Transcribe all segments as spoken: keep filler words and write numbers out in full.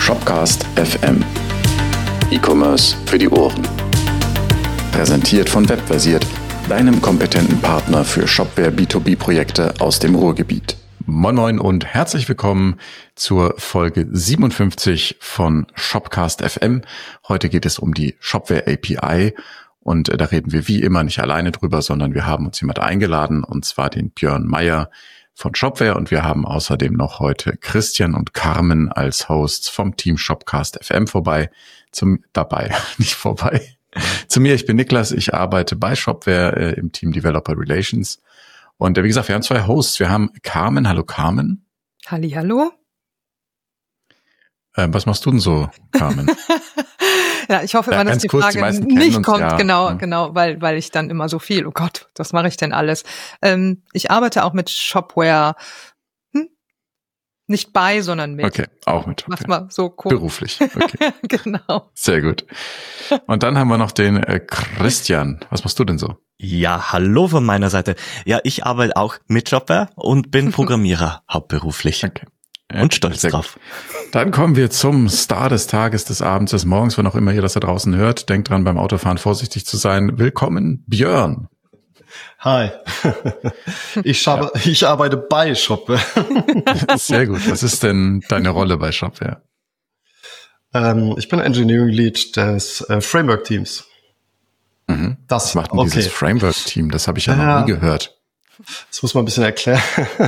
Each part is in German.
Shopcast F M. E-Commerce für die Ohren. Präsentiert von Webversiert, deinem kompetenten Partner für Shopware B zwei B Projekte aus dem Ruhrgebiet. Moin Moin und herzlich willkommen zur Folge siebenundfünfzig von Shopcast F M. Heute geht es um die Shopware A P I und da reden wir wie immer nicht alleine drüber, sondern wir haben uns jemand eingeladen, und zwar den Björn Meyer von Shopware, und wir haben außerdem noch heute Christian und Carmen als Hosts vom Team Shopcast F M vorbei, zum dabei, nicht vorbei. Zu mir, ich bin Niklas, ich arbeite bei Shopware äh, im Team Developer Relations. Und äh, wie gesagt, wir haben zwei Hosts. Wir haben Carmen. Hallo Carmen. Hallihallo. Äh, was machst du denn so, Carmen? Ja, ich hoffe immer, ja, dass die kurz, Frage die nicht uns, kommt, ja. genau, ja. genau, weil weil ich dann immer so viel, oh Gott, was mache ich denn alles? Ähm, ich arbeite auch mit Shopware, hm? Nicht bei, sondern mit. Okay, auch mit Shopware. Mach mal so cool. Beruflich, okay. Genau. Sehr gut. Und dann haben wir noch den äh, Christian. Was machst du denn so? Ja, hallo von meiner Seite. Ja, ich arbeite auch mit Shopware und bin Programmierer hauptberuflich. Okay. Und stolz Sehr drauf. Gut. Dann kommen wir zum Star des Tages, des Abends, des Morgens, wann auch immer ihr das da draußen hört. Denkt dran, beim Autofahren vorsichtig zu sein. Willkommen, Björn. Hi. Ich, schabe, ja. ich arbeite bei Shopware. Sehr gut. Was ist denn deine Rolle bei Shopware? Ähm, ich bin Engineering Lead des äh, Framework-Teams. Mhm. Das Was macht denn okay. dieses Framework-Team? Das habe ich ja noch ja, nie gehört. Das muss man ein bisschen erklären.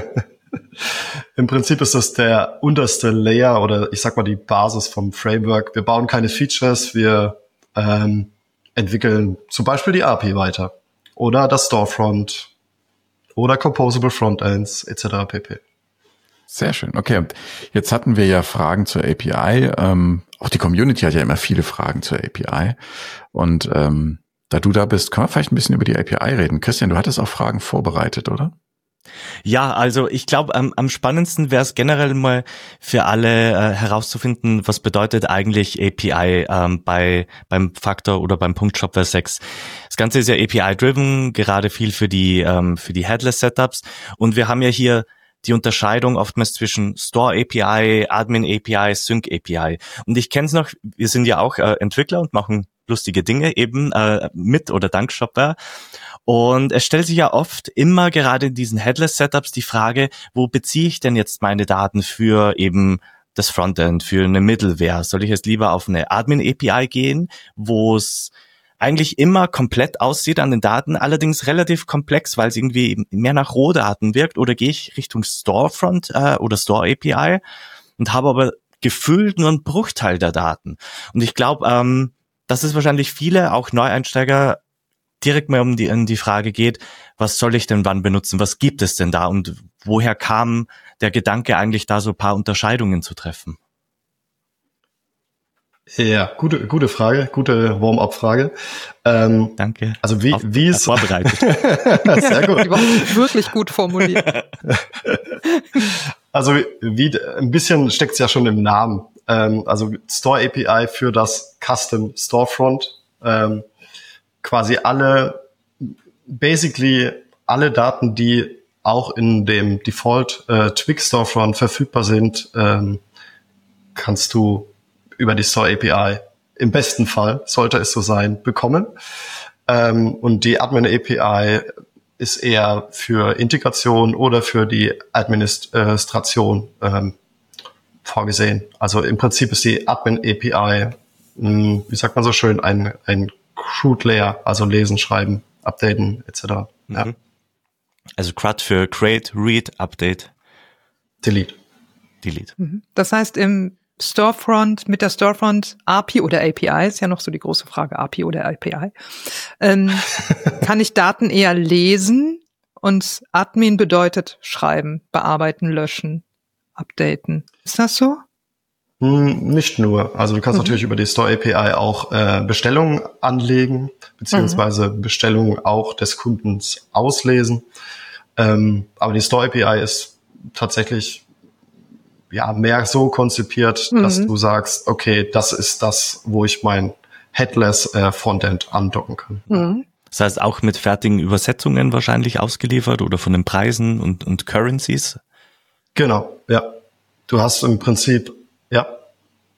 Im Prinzip ist das der unterste Layer oder ich sag mal die Basis vom Framework. Wir bauen keine Features, wir ähm, entwickeln zum Beispiel die A P I weiter oder das Storefront oder Composable Frontends et cetera pp. Sehr schön. Okay, jetzt hatten wir ja Fragen zur A P I. Ähm, auch die Community hat ja immer viele Fragen zur A P I. Und ähm, da du da bist, können wir vielleicht ein bisschen über die A P I reden. Christian, du hattest auch Fragen vorbereitet, oder? Ja, also ich glaube, am, am spannendsten wäre es generell mal für alle äh, herauszufinden, was bedeutet eigentlich A P I ähm, bei beim Faktor oder beim Punkt Shopware sechs. Das Ganze ist ja A P I-driven, gerade viel für die ähm, für die Headless-Setups. Und wir haben ja hier die Unterscheidung oftmals zwischen Store A P I, Admin A P I, Sync A P I. Und ich kenne es noch, wir sind ja auch äh, Entwickler und machen lustige Dinge eben äh, mit oder dank Shopware. Und es stellt sich ja oft immer gerade in diesen Headless-Setups die Frage, wo beziehe ich denn jetzt meine Daten für eben das Frontend, für eine Middleware? Soll ich jetzt lieber auf eine Admin-A P I gehen, wo es eigentlich immer komplett aussieht an den Daten, allerdings relativ komplex, weil es irgendwie mehr nach Rohdaten wirkt, oder gehe ich Richtung Storefront äh, oder Store A P I und habe aber gefühlt nur einen Bruchteil der Daten. Und ich glaube, ähm, dass es wahrscheinlich viele, auch Neueinsteiger, direkt mal um die, um die Frage geht, was soll ich denn wann benutzen, was gibt es denn da und woher kam der Gedanke eigentlich da so ein paar Unterscheidungen zu treffen? Ja, gute gute Frage, gute Warm-up-Frage. Ähm, Danke. Also wie Auf, wie es vorbereitet. Sehr gut. Die war wirklich gut formuliert. Also wie ein bisschen steckt es ja schon im Namen. Ähm, also Store A P I für das Custom Storefront. Ähm, quasi alle, basically alle Daten, die auch in dem Default äh, Twig Storefront verfügbar sind, ähm, kannst du über die Store A P I im besten Fall, sollte es so sein, bekommen. Ähm, und die Admin A P I ist eher für Integration oder für die Administration ähm, vorgesehen. Also im Prinzip ist die Admin A P I, mh, wie sagt man so schön, ein, ein Crude Layer, also lesen, schreiben, updaten et cetera. Mhm. Ja. Also C R U D für Create, Read, Update, Delete. Delete. Das heißt, im Storefront, mit der Storefront A P I oder A P I, ist ja noch so die große Frage, A P I oder A P I, ähm, kann ich Daten eher lesen, und Admin bedeutet schreiben, bearbeiten, löschen, updaten. Ist das so? Hm, nicht nur. Also du kannst mhm. natürlich über die Store A P I auch äh, Bestellungen anlegen, beziehungsweise mhm. Bestellungen auch des Kundens auslesen. Ähm, aber die Store A P I ist tatsächlich ja mehr so konzipiert, mhm. dass du sagst, okay, das ist das, wo ich mein Headless äh, Frontend andocken kann. Mhm. Das heißt auch mit fertigen Übersetzungen wahrscheinlich ausgeliefert oder von den Preisen und, und Currencies? Genau, ja. Du hast im Prinzip, ja.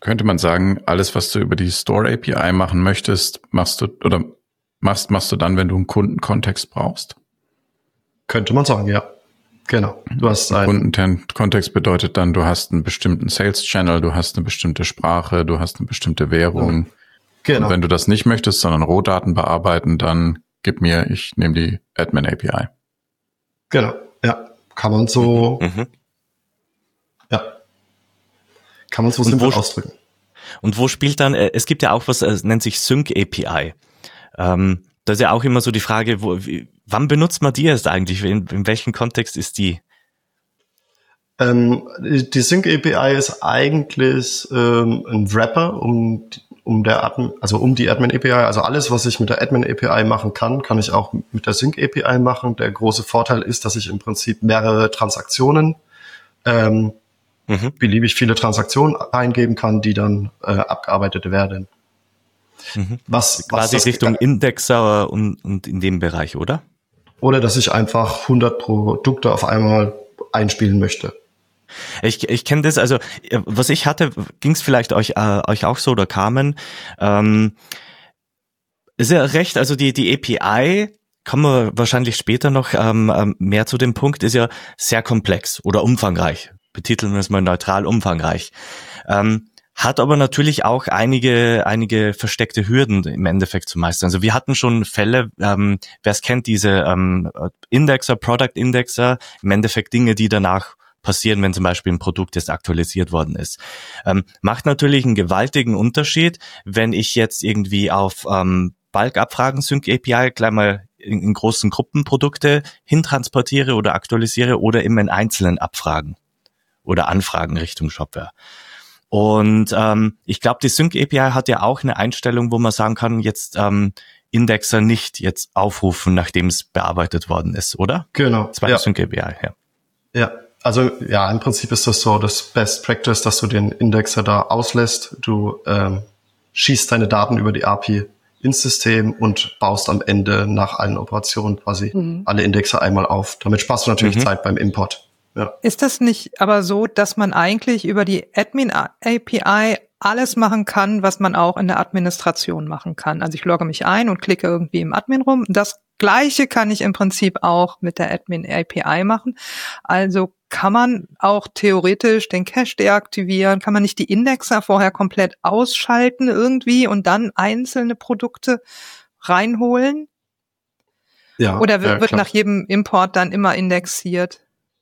könnte man sagen, alles, was du über die Store A P I machen möchtest, machst du oder machst, machst du dann, wenn du einen Kundenkontext brauchst? Könnte man sagen, ja. Genau. Du hast einen Kundenkontext bedeutet dann, du hast einen bestimmten Sales-Channel, du hast eine bestimmte Sprache, du hast eine bestimmte Währung. Genau. Und wenn du das nicht möchtest, sondern Rohdaten bearbeiten, dann gib mir, ich nehme die Admin A P I. Genau, ja. Kann man so, mhm. ja. Kann man so simpel ausdrücken. Und wo spielt dann, es gibt ja auch was, es nennt sich Sync A P I. Ähm, das ist ja auch immer so die Frage, wo, wie, wann benutzt man die jetzt eigentlich? In, in welchem Kontext ist die? Ähm, die Sync A P I ist eigentlich ähm, ein Wrapper um, um der Admin, also um die Admin A P I. Also alles, was ich mit der Admin A P I machen kann, kann ich auch mit der Sync A P I machen. Der große Vorteil ist, dass ich im Prinzip mehrere Transaktionen, ähm, mhm. beliebig viele Transaktionen eingeben kann, die dann äh, abgearbeitet werden. Mhm. Was, quasi was Richtung Indexer und, und in dem Bereich, oder? Oder dass ich einfach hundert Produkte auf einmal einspielen möchte. Ich, ich kenne das, also was ich hatte, ging es vielleicht euch äh, euch auch so oder Carmen. Ähm, ist ja recht, also die die A P I, kommen wir wahrscheinlich später noch ähm, mehr zu dem Punkt, ist ja sehr komplex oder umfangreich. Betiteln wir es mal neutral, umfangreich. Ähm, Hat aber natürlich auch einige einige versteckte Hürden im Endeffekt zu meistern. Also wir hatten schon Fälle, ähm, wer es kennt, diese ähm, Indexer, Product Indexer, im Endeffekt Dinge, die danach passieren, wenn zum Beispiel ein Produkt jetzt aktualisiert worden ist. Ähm, macht natürlich einen gewaltigen Unterschied, wenn ich jetzt irgendwie auf ähm, Bulk-Abfragen Sync A P I gleich mal in, in großen Gruppen Produkte hintransportiere oder aktualisiere oder immer in einzelnen Abfragen oder Anfragen Richtung Shopware. Und ähm, ich glaube, die Sync A P I hat ja auch eine Einstellung, wo man sagen kann, jetzt ähm, Indexer nicht jetzt aufrufen, nachdem es bearbeitet worden ist, oder? Genau. Das war ja. die Sync A P I, ja. Ja, also ja, im Prinzip ist das so das Best Practice, dass du den Indexer da auslässt. Du ähm, schießt deine Daten über die A P I ins System und baust am Ende nach allen Operationen quasi mhm. alle Indexer einmal auf. Damit sparst du natürlich mhm. Zeit beim Import. Ja. Ist das nicht aber so, dass man eigentlich über die Admin A P I alles machen kann, was man auch in der Administration machen kann? Also ich logge mich ein und klicke irgendwie im Admin rum. Das Gleiche kann ich im Prinzip auch mit der Admin A P I machen. Also kann man auch theoretisch den Cache deaktivieren? Kann man nicht die Indexer vorher komplett ausschalten irgendwie und dann einzelne Produkte reinholen? Ja. Oder wird, ja, wird nach jedem Import dann immer indexiert?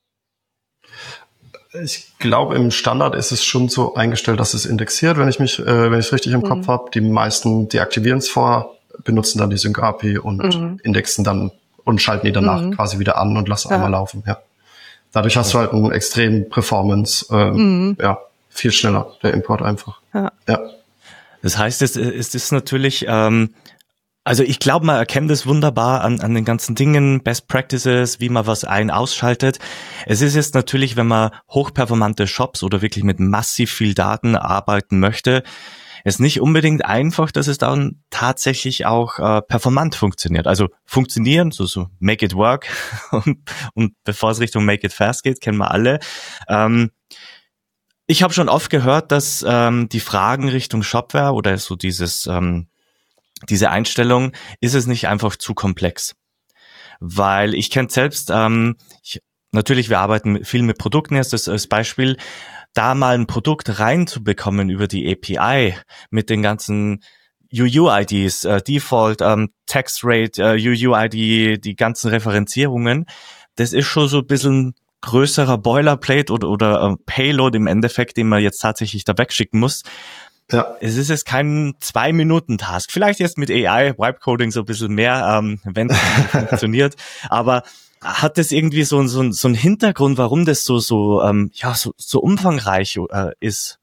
Ich glaube, im Standard ist es schon so eingestellt, dass es indexiert, wenn ich mich, äh, wenn ich es richtig im mhm. Kopf habe. Die meisten deaktivieren es vorher, benutzen dann die Sync A P I und mhm. indexen dann und schalten die danach mhm. quasi wieder an und lassen ja. einmal laufen. Ja. Dadurch hast du halt einen extremen Performance, äh, mhm. ja, viel schneller, der Import einfach. Ja. ja. Das heißt, es, es ist natürlich, ähm, also ich glaube, man erkennt es wunderbar an, an den ganzen Dingen, Best Practices, wie man was ein- ausschaltet. Es ist jetzt natürlich, wenn man hochperformante Shops oder wirklich mit massiv viel Daten arbeiten möchte, ist nicht unbedingt einfach, dass es dann tatsächlich auch äh, performant funktioniert. Also funktionieren, so so make it work und, und bevor es Richtung make it fast geht, kennen wir alle. Ähm, ich habe schon oft gehört, dass ähm, die Fragen Richtung Shopware oder so dieses ähm, diese Einstellung, ist es nicht einfach zu komplex? Weil ich kenne selbst, ähm, ich, natürlich, wir arbeiten viel mit Produkten, jetzt das als Beispiel, da mal ein Produkt reinzubekommen über die A P I mit den ganzen U U I Ds, äh, Default, ähm, Text Rate, äh, U U I D, die ganzen Referenzierungen, das ist schon so ein bisschen größerer Boilerplate oder, oder äh, Payload im Endeffekt, den man jetzt tatsächlich da wegschicken muss. Ja. Es ist jetzt kein Zwei-Minuten-Task. Vielleicht jetzt mit A I, Wipe-Coding so ein bisschen mehr, ähm, wenn es funktioniert. Aber hat das irgendwie so, so, so einen Hintergrund, warum das so so ähm, ja so, so umfangreich äh, ist?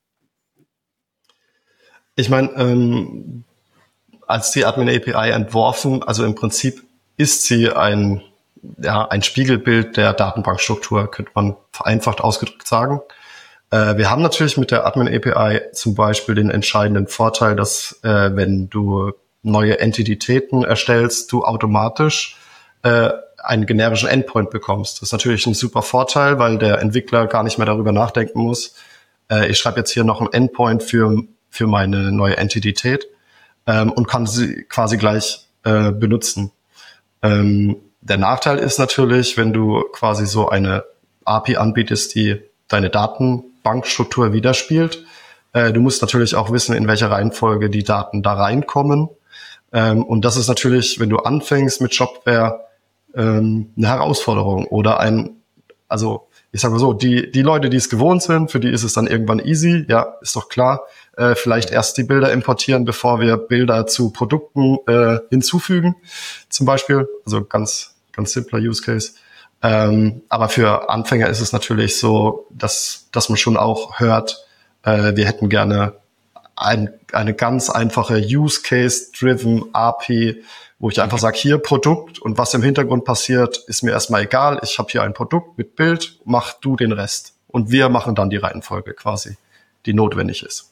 Ich meine, ähm, als die Admin A P I entworfen, also im Prinzip ist sie ein ja ein Spiegelbild der Datenbankstruktur, könnte man vereinfacht ausgedrückt sagen. Wir haben natürlich mit der Admin A P I zum Beispiel den entscheidenden Vorteil, dass äh, wenn du neue Entitäten erstellst, du automatisch äh, einen generischen Endpoint bekommst. Das ist natürlich ein super Vorteil, weil der Entwickler gar nicht mehr darüber nachdenken muss, äh, ich schreibe jetzt hier noch einen Endpoint für für meine neue Entität ähm, und kann sie quasi gleich äh, benutzen. Ähm, der Nachteil ist natürlich, wenn du quasi so eine A P I anbietest, die deine Datenbankstruktur widerspiegelt. Äh, du musst natürlich auch wissen, in welcher Reihenfolge die Daten da reinkommen. Ähm, und das ist natürlich, wenn du anfängst mit Shopware, ähm, eine Herausforderung oder ein, also ich sage mal so, die die Leute, die es gewohnt sind, für die ist es dann irgendwann easy, ja, ist doch klar. Äh, vielleicht erst die Bilder importieren, bevor wir Bilder zu Produkten äh, hinzufügen, zum Beispiel. Also ganz ganz simpler Use Case. Ähm, aber für Anfänger ist es natürlich so, dass dass man schon auch hört, äh, wir hätten gerne ein, eine ganz einfache Use Case Driven A P I, wo ich einfach sage, hier Produkt und was im Hintergrund passiert, ist mir erstmal egal. Ich habe hier ein Produkt mit Bild, mach du den Rest. Und wir machen dann die Reihenfolge quasi, die notwendig ist.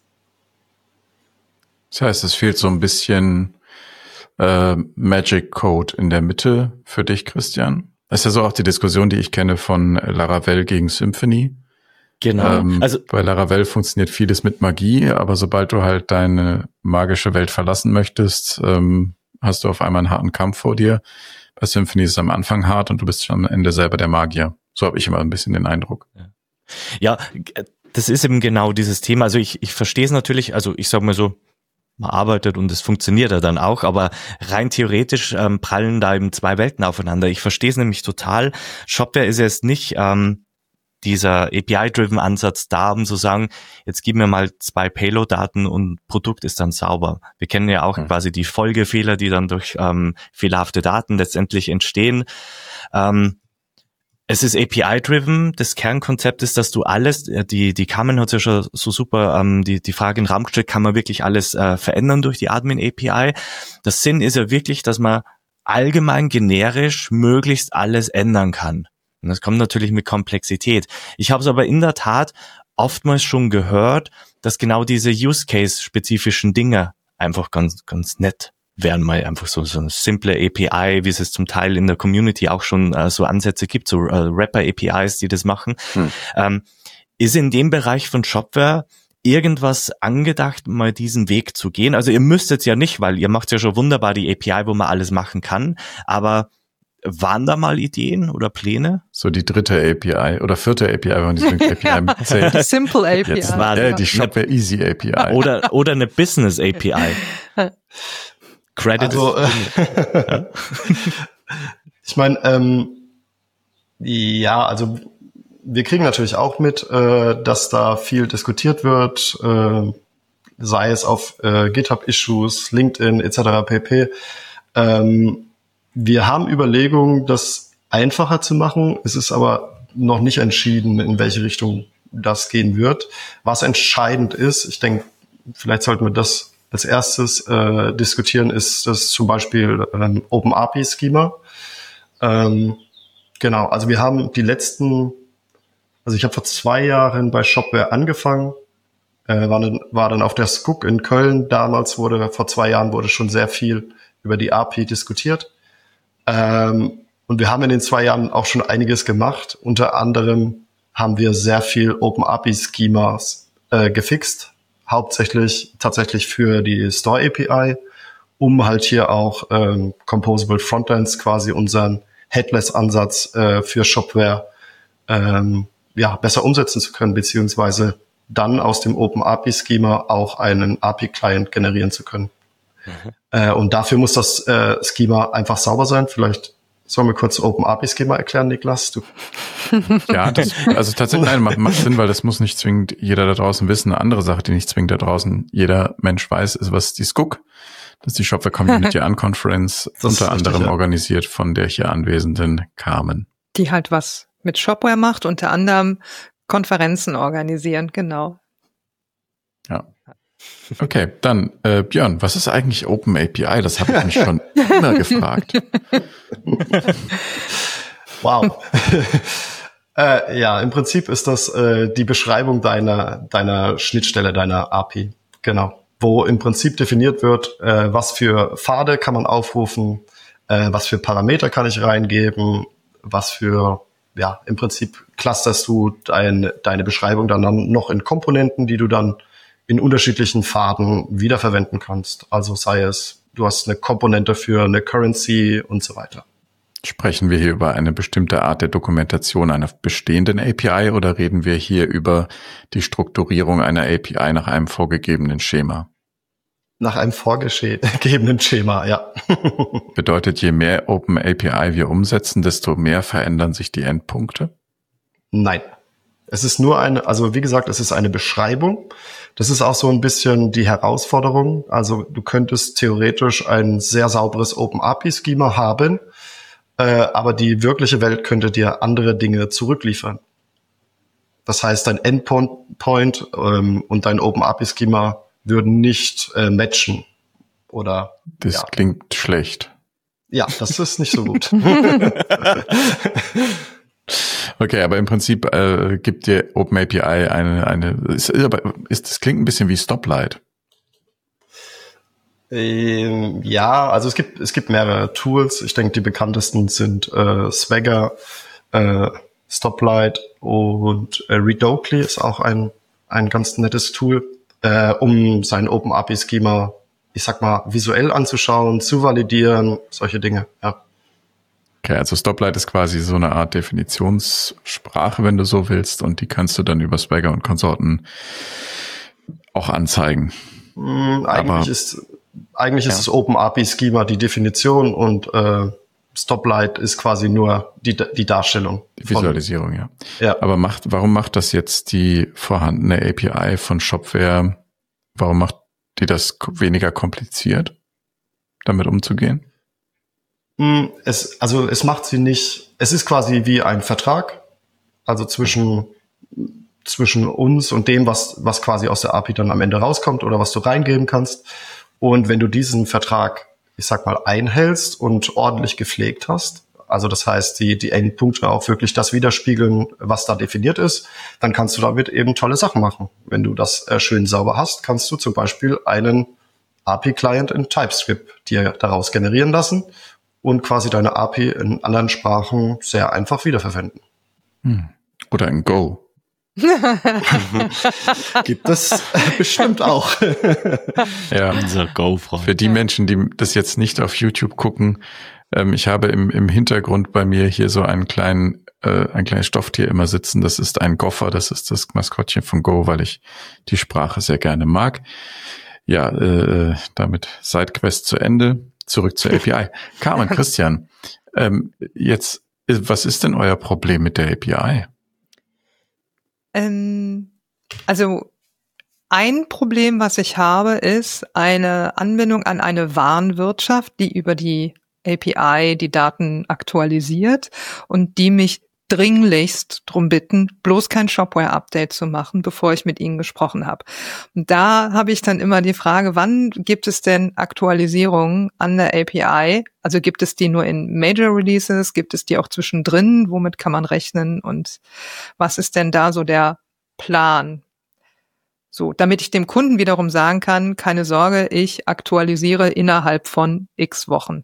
Das heißt, es fehlt so ein bisschen äh, Magic Code in der Mitte für dich, Christian. Das ist ja so auch die Diskussion, die ich kenne von Laravel gegen Symfony. Genau. Ähm, also bei Laravel funktioniert vieles mit Magie, aber sobald du halt deine magische Welt verlassen möchtest, ähm, hast du auf einmal einen harten Kampf vor dir. Bei Symfony ist es am Anfang hart und du bist schon am Ende selber der Magier. So habe ich immer ein bisschen den Eindruck. Ja, das ist eben genau dieses Thema. Also ich, ich verstehe es natürlich, also ich sag mal so, man arbeitet und es funktioniert ja dann auch, aber rein theoretisch ähm, prallen da eben zwei Welten aufeinander. Ich verstehe es nämlich total. Shopware ist jetzt nicht ähm, dieser A P I-driven Ansatz da, um zu sagen, jetzt gib mir mal zwei Payload-Daten und Produkt ist dann sauber. Wir kennen ja auch mhm. quasi die Folgefehler, die dann durch ähm, fehlerhafte Daten letztendlich entstehen. Ähm, es ist A P I-driven. Das Kernkonzept ist, dass du alles, die die Carmen hat ja schon so super ähm, die die Frage in den Raum gestellt, kann man wirklich alles äh, verändern durch die Admin-A P I? Das Sinn ist ja wirklich, dass man allgemein generisch möglichst alles ändern kann. Und das kommt natürlich mit Komplexität. Ich habe es aber in der Tat oftmals schon gehört, dass genau diese Use-Case-spezifischen Dinge einfach ganz ganz nett wären, mal einfach so so eine simple A P I, wie es es zum Teil in der Community auch schon äh, so Ansätze gibt, so äh, Wrapper-A P Is, die das machen. Hm. Ähm, ist in dem Bereich von Shopware irgendwas angedacht, mal diesen Weg zu gehen? Also ihr müsstet ja nicht, weil ihr macht ja schon wunderbar die A P I, wo man alles machen kann, aber waren da mal Ideen oder Pläne? So die dritte A P I oder vierte A P I, wenn man die A P I zählt. Die Simple A P I. Jetzt war äh, die Shopware Easy A P I. Oder, oder eine Business A P I. Credit. Also, äh, ich meine, ähm, ja, also wir kriegen natürlich auch mit, äh, dass da viel diskutiert wird, äh, sei es auf äh, GitHub-Issues, LinkedIn et cetera pp. Ähm, Wir haben Überlegungen, das einfacher zu machen. Es ist aber noch nicht entschieden, in welche Richtung das gehen wird. Was entscheidend ist, ich denke, vielleicht sollten wir das als erstes äh, diskutieren, ist das zum Beispiel ähm, Open A P I-Schema. Ähm, genau, also wir haben die letzten, also ich habe vor zwei Jahren bei Shopware angefangen, äh, war, dann, war dann auf der S K U C in Köln. Damals wurde, vor zwei Jahren wurde schon sehr viel über die A P I diskutiert. Ähm, und wir haben in den zwei Jahren auch schon einiges gemacht. Unter anderem haben wir sehr viel Open A P I-Schemas äh, gefixt, hauptsächlich tatsächlich für die Store A P I, um halt hier auch ähm, Composable Frontends, quasi unseren Headless-Ansatz äh, für Shopware ähm, ja besser umsetzen zu können, beziehungsweise dann aus dem Open A P I-Schema auch einen A P I-Client generieren zu können. Mhm. Äh, und dafür muss das äh, Schema einfach sauber sein. Vielleicht sollen wir kurz Open A P I-Schema erklären, Niklas? Du. Ja, das, also tatsächlich nein, macht, macht Sinn, weil das muss nicht zwingend jeder da draußen wissen. Eine andere Sache, die nicht zwingend da draußen jeder Mensch weiß, ist, was die S K U C, das ist die Shopware Community Unconference, unter anderem richtig, ja. organisiert von der hier anwesenden Carmen. Die halt was mit Shopware macht, unter anderem Konferenzen organisieren, genau. Ja. Okay, dann äh, Björn, was ist eigentlich Open A P I? Das habe ich mich schon immer gefragt. Wow. äh, ja, im Prinzip ist das äh, die Beschreibung deiner deiner Schnittstelle, deiner A P I. Genau. Wo im Prinzip definiert wird, äh, was für Pfade kann man aufrufen, äh, was für Parameter kann ich reingeben, was für ja, im Prinzip clusterst du dein, deine Beschreibung dann noch in Komponenten, die du dann in unterschiedlichen Pfaden wiederverwenden kannst. Also sei es, du hast eine Komponente für eine Currency und so weiter. Sprechen wir hier über eine bestimmte Art der Dokumentation einer bestehenden A P I oder reden wir hier über die Strukturierung einer A P I nach einem vorgegebenen Schema? Nach einem vorgegebenen Schema, ja. Bedeutet, je mehr Open A P I wir umsetzen, desto mehr verändern sich die Endpunkte? Nein. Es ist nur eine, also wie gesagt, es ist eine Beschreibung. Das ist auch so ein bisschen die Herausforderung. Also du könntest theoretisch ein sehr sauberes Open A P I-Schema haben, äh, aber die wirkliche Welt könnte dir andere Dinge zurückliefern. Das heißt, dein Endpoint ähm, und dein Open A P I-Schema würden nicht äh, matchen. Oder das ja. Klingt schlecht. Ja, das ist nicht so gut. Okay, aber im Prinzip äh, gibt dir Open A P I eine, eine ist, aber ist, das klingt ein bisschen wie Stoplight. Ähm, ja, also es gibt es gibt mehrere Tools. Ich denke, die bekanntesten sind äh, Swagger, äh, Stoplight und äh, Redokli ist auch ein ein ganz nettes Tool, äh, um sein Open A P I-Schema, ich sag mal, visuell anzuschauen, zu validieren, solche Dinge, ja. Okay, also Stoplight ist quasi so eine Art Definitionssprache, wenn du so willst, und die kannst du dann über Swagger und Konsorten auch anzeigen. Mm, eigentlich Aber, ist eigentlich ja. ist das Open A P I-Schema die Definition und äh, Stoplight ist quasi nur die die Darstellung. Die Visualisierung, ja. Ja. Aber macht, warum macht das jetzt die vorhandene A P I von Shopware, warum macht die das weniger kompliziert, damit umzugehen? Es, also es macht sie nicht, es ist quasi wie ein Vertrag, also zwischen, zwischen uns und dem, was, was quasi aus der A P I dann am Ende rauskommt oder was du reingeben kannst. Und wenn du diesen Vertrag, ich sag mal, einhältst und ordentlich gepflegt hast, also das heißt, die, die Endpunkte auch wirklich das widerspiegeln, was da definiert ist, dann kannst du damit eben tolle Sachen machen. Wenn du das äh, schön sauber hast, kannst du zum Beispiel einen A P I-Client in TypeScript dir daraus generieren lassen und quasi deine A P I in anderen Sprachen sehr einfach wiederverwenden. Hm. Oder in Go. Gibt es bestimmt auch. Ja, unser Go-Freund. Für die Menschen, die das jetzt nicht auf YouTube gucken, ähm, ich habe im, im Hintergrund bei mir hier so einen kleinen, äh, ein kleines Stofftier immer sitzen. Das ist ein Gopher, das ist das Maskottchen von Go, weil ich die Sprache sehr gerne mag. Ja, äh, damit Sidequest zu Ende. Zurück zur A P I. Carmen, Christian, ähm, jetzt, was ist denn euer Problem mit der A P I? Ähm, also ein Problem, was ich habe, ist eine Anbindung an eine Warenwirtschaft, die über die A P I die Daten aktualisiert und die mich dringlichst drum bitten, bloß kein Shopware-Update zu machen, bevor ich mit ihnen gesprochen habe. Und da habe ich dann immer die Frage, wann gibt es denn Aktualisierungen an der A P I? Also gibt es die nur in Major Releases? Gibt es die auch zwischendrin? Womit kann man rechnen? Und was ist denn da so der Plan? So, damit ich dem Kunden wiederum sagen kann, keine Sorge, ich aktualisiere innerhalb von x Wochen.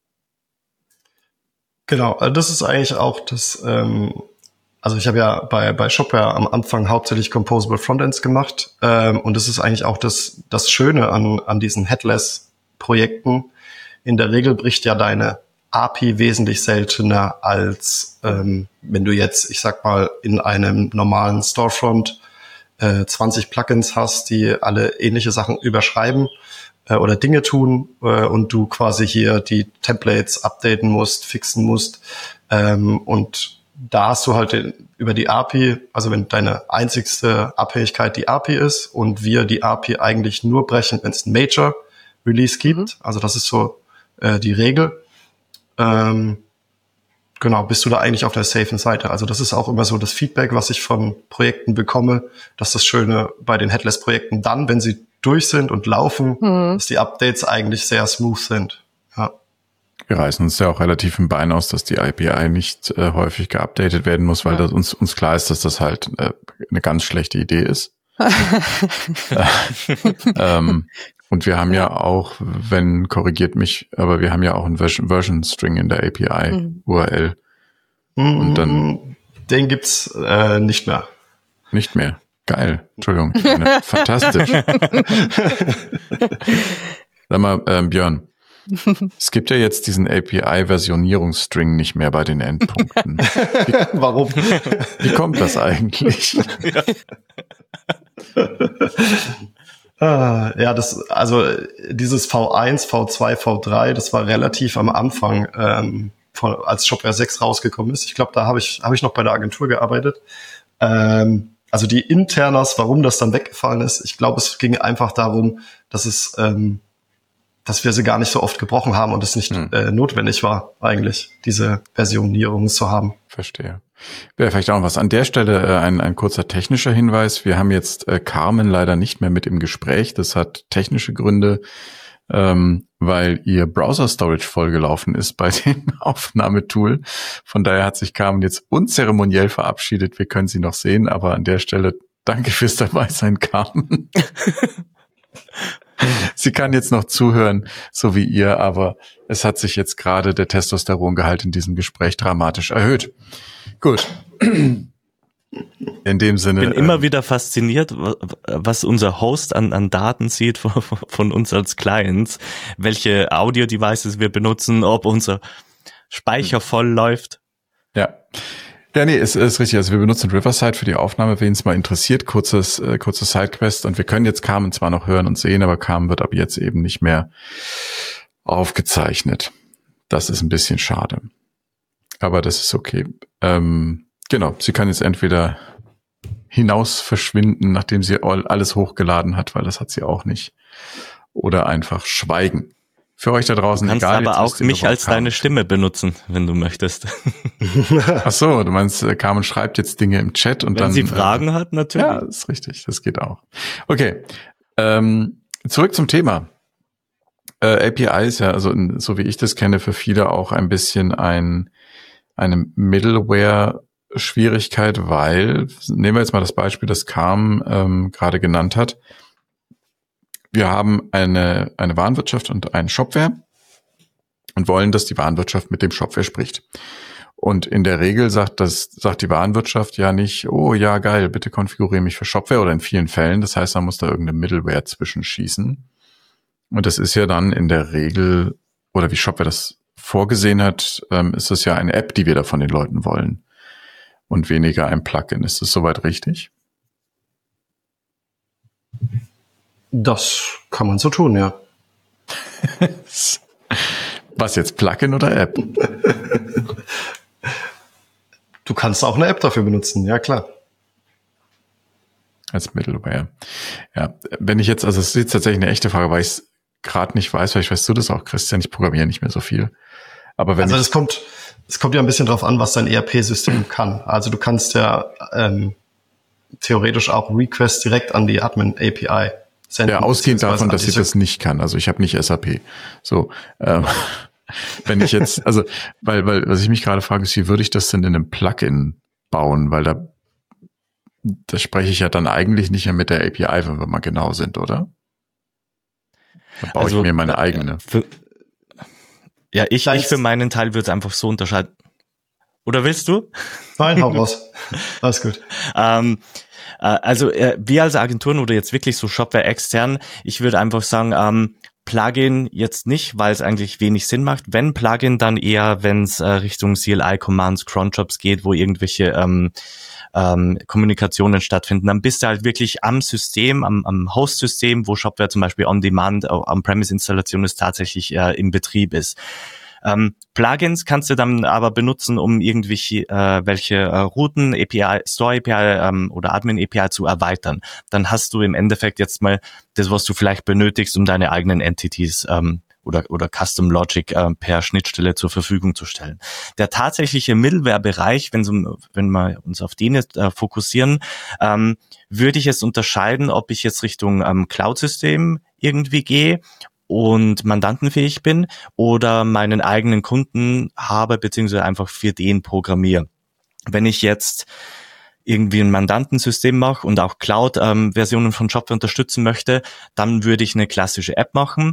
Genau, also das ist eigentlich auch das, ähm, also ich habe ja bei bei Shopware am Anfang hauptsächlich Composable Frontends gemacht ähm, und das ist eigentlich auch das das Schöne an an diesen Headless-Projekten. In der Regel bricht ja deine A P I wesentlich seltener als ähm, wenn du jetzt, ich sag mal, in einem normalen Storefront äh, zwanzig Plugins hast, die alle ähnliche Sachen überschreiben oder Dinge tun äh, und du quasi hier die Templates updaten musst, fixen musst ähm, und da hast du halt den, über die A P I, also wenn deine einzigste Abhängigkeit die A P I ist und wir die A P I eigentlich nur brechen, wenn es ein Major Release gibt, mhm. also das ist so äh, die Regel, ähm, genau, bist du da eigentlich auf der safen Seite. Also das ist auch immer so das Feedback, was ich von Projekten bekomme, dass das Schöne bei den Headless-Projekten dann, wenn sie durch sind und laufen, mhm. dass die Updates eigentlich sehr smooth sind. Ja. Wir reißen uns ja auch relativ im Bein aus, dass die A P I nicht äh, häufig geupdatet werden muss, weil ja. das uns, uns klar ist, dass das halt äh, eine ganz schlechte Idee ist. ähm, und wir haben ja. ja auch, wenn, korrigiert mich, aber wir haben ja auch einen Version, Version String in der A P I mhm. U R L. Mhm. Und dann Den gibt's äh, nicht mehr. Nicht mehr. Geil. Entschuldigung. Meine, fantastisch. Sag mal, ähm, Björn. Es gibt ja jetzt diesen A P I-Versionierungsstring nicht mehr bei den Endpunkten. Wie, Warum? Wie kommt das eigentlich? Ja. ja, das, also dieses V eins, V zwei, V drei, das war relativ am Anfang, ähm, von, als Shopware sechs rausgekommen ist. Ich glaube, da habe ich, habe ich noch bei der Agentur gearbeitet. Ähm, also die Internas, warum das dann weggefallen ist, ich glaube, es ging einfach darum, dass es ähm, dass wir sie gar nicht so oft gebrochen haben und es nicht hm. äh, notwendig war, eigentlich, diese Versionierung zu haben. Verstehe. Wäre vielleicht auch noch was. An der Stelle äh, ein, ein kurzer technischer Hinweis. Wir haben jetzt äh, Carmen leider nicht mehr mit im Gespräch. Das hat technische Gründe, ähm, weil ihr Browser-Storage vollgelaufen ist bei dem Aufnahmetool. Von daher hat sich Carmen jetzt unzeremoniell verabschiedet. Wir können sie noch sehen, aber an der Stelle danke fürs Dabeisein, Carmen. Sie kann jetzt noch zuhören, so wie ihr, aber es hat sich jetzt gerade der Testosterongehalt in diesem Gespräch dramatisch erhöht. Gut. In dem Sinne. Ich bin immer ähm, wieder fasziniert, was unser Host an, an Daten sieht von, von uns als Clients, welche Audio-Devices wir benutzen, ob unser Speicher voll läuft. Ja. Ja, nee, ist, ist richtig. Also wir benutzen Riverside für die Aufnahme, wen es mal interessiert. Kurzes, äh, kurzes Sidequest. Und wir können jetzt Carmen zwar noch hören und sehen, aber Carmen wird ab jetzt eben nicht mehr aufgezeichnet. Das ist ein bisschen schade. Aber das ist okay. Ähm, genau, sie kann jetzt entweder hinaus verschwinden, nachdem sie alles hochgeladen hat, weil das hat sie auch nicht. Oder einfach schweigen. Für euch da draußen egal. Du kannst aber auch mich als deine Stimme benutzen, wenn du möchtest. Ach so, du meinst, Carmen schreibt jetzt Dinge im Chat und wenn dann... Wenn sie Fragen äh, hat, natürlich. Ja, ist richtig, das geht auch. Okay, ähm, zurück zum Thema. Äh, A P I ist ja, also so wie ich das kenne, für viele auch ein bisschen ein eine Middleware-Schwierigkeit, weil, nehmen wir jetzt mal das Beispiel, das Carmen ähm, gerade genannt hat. Wir haben eine, eine Warenwirtschaft und einen Shopware und wollen, dass die Warenwirtschaft mit dem Shopware spricht. Und in der Regel sagt das, sagt die Warenwirtschaft ja nicht, oh ja, geil, bitte konfiguriere mich für Shopware, oder in vielen Fällen. Das heißt, man muss da irgendeine Middleware zwischenschießen. Und das ist ja dann in der Regel, oder wie Shopware das vorgesehen hat, ähm, ist das ja eine App, die wir da von den Leuten wollen. Und weniger ein Plugin. Ist das soweit richtig? Das kann man so tun, ja. Was jetzt, Plugin oder App? Du kannst auch eine App dafür benutzen, ja klar. Als Middleware. Ja, wenn ich jetzt, also es ist jetzt tatsächlich eine echte Frage, weil ich es gerade nicht weiß, vielleicht weißt du das auch, Christian, ich programmiere nicht mehr so viel. Aber wenn also ich das kommt, es kommt ja ein bisschen drauf an, was dein E R P-System kann. Also du kannst ja ähm, theoretisch auch Requests direkt an die Admin-A P I senden. Ja, ausgehend davon, dass ich das nicht kann. Also ich habe nicht S A P. So, ähm, wenn ich jetzt, also, weil, weil, was ich mich gerade frage, ist, wie würde ich das denn in einem Plugin bauen? Weil da, da spreche ich ja dann eigentlich nicht mehr mit der A P I, wenn wir mal genau sind, oder? Dann baue also, ich mir meine eigene. Für, ja, ich, ich für meinen Teil würde es einfach so unterscheiden. Oder willst du? Nein, hau raus. Alles gut. ähm, Also äh, wir als Agenturen oder jetzt wirklich so Shopware extern, ich würde einfach sagen, ähm, Plugin jetzt nicht, weil es eigentlich wenig Sinn macht. Wenn Plugin, dann eher, wenn es äh, Richtung C L I-Commands, Cronjobs geht, wo irgendwelche ähm, ähm, Kommunikationen stattfinden. Dann bist du halt wirklich am System, am, am Host-System, wo Shopware zum Beispiel on-demand, on-premise-Installation ist, tatsächlich äh, im Betrieb ist. Ähm, Plugins kannst du dann aber benutzen, um irgendwelche äh, welche äh, Routen, A P I, Store A P I ähm, oder Admin A P I zu erweitern. Dann hast du im Endeffekt jetzt mal das, was du vielleicht benötigst, um deine eigenen Entities ähm, oder oder Custom Logic äh, per Schnittstelle zur Verfügung zu stellen. Der tatsächliche Middleware-Bereich, wenn, so, wenn wir uns auf den jetzt äh, fokussieren, ähm, würde ich jetzt unterscheiden, ob ich jetzt Richtung ähm, Cloud-System irgendwie gehe und mandantenfähig bin oder meinen eigenen Kunden habe, beziehungsweise einfach für den programmiere. Wenn ich jetzt irgendwie ein Mandantensystem mache und auch Cloud-Versionen ähm, von Shopware unterstützen möchte, dann würde ich eine klassische App machen.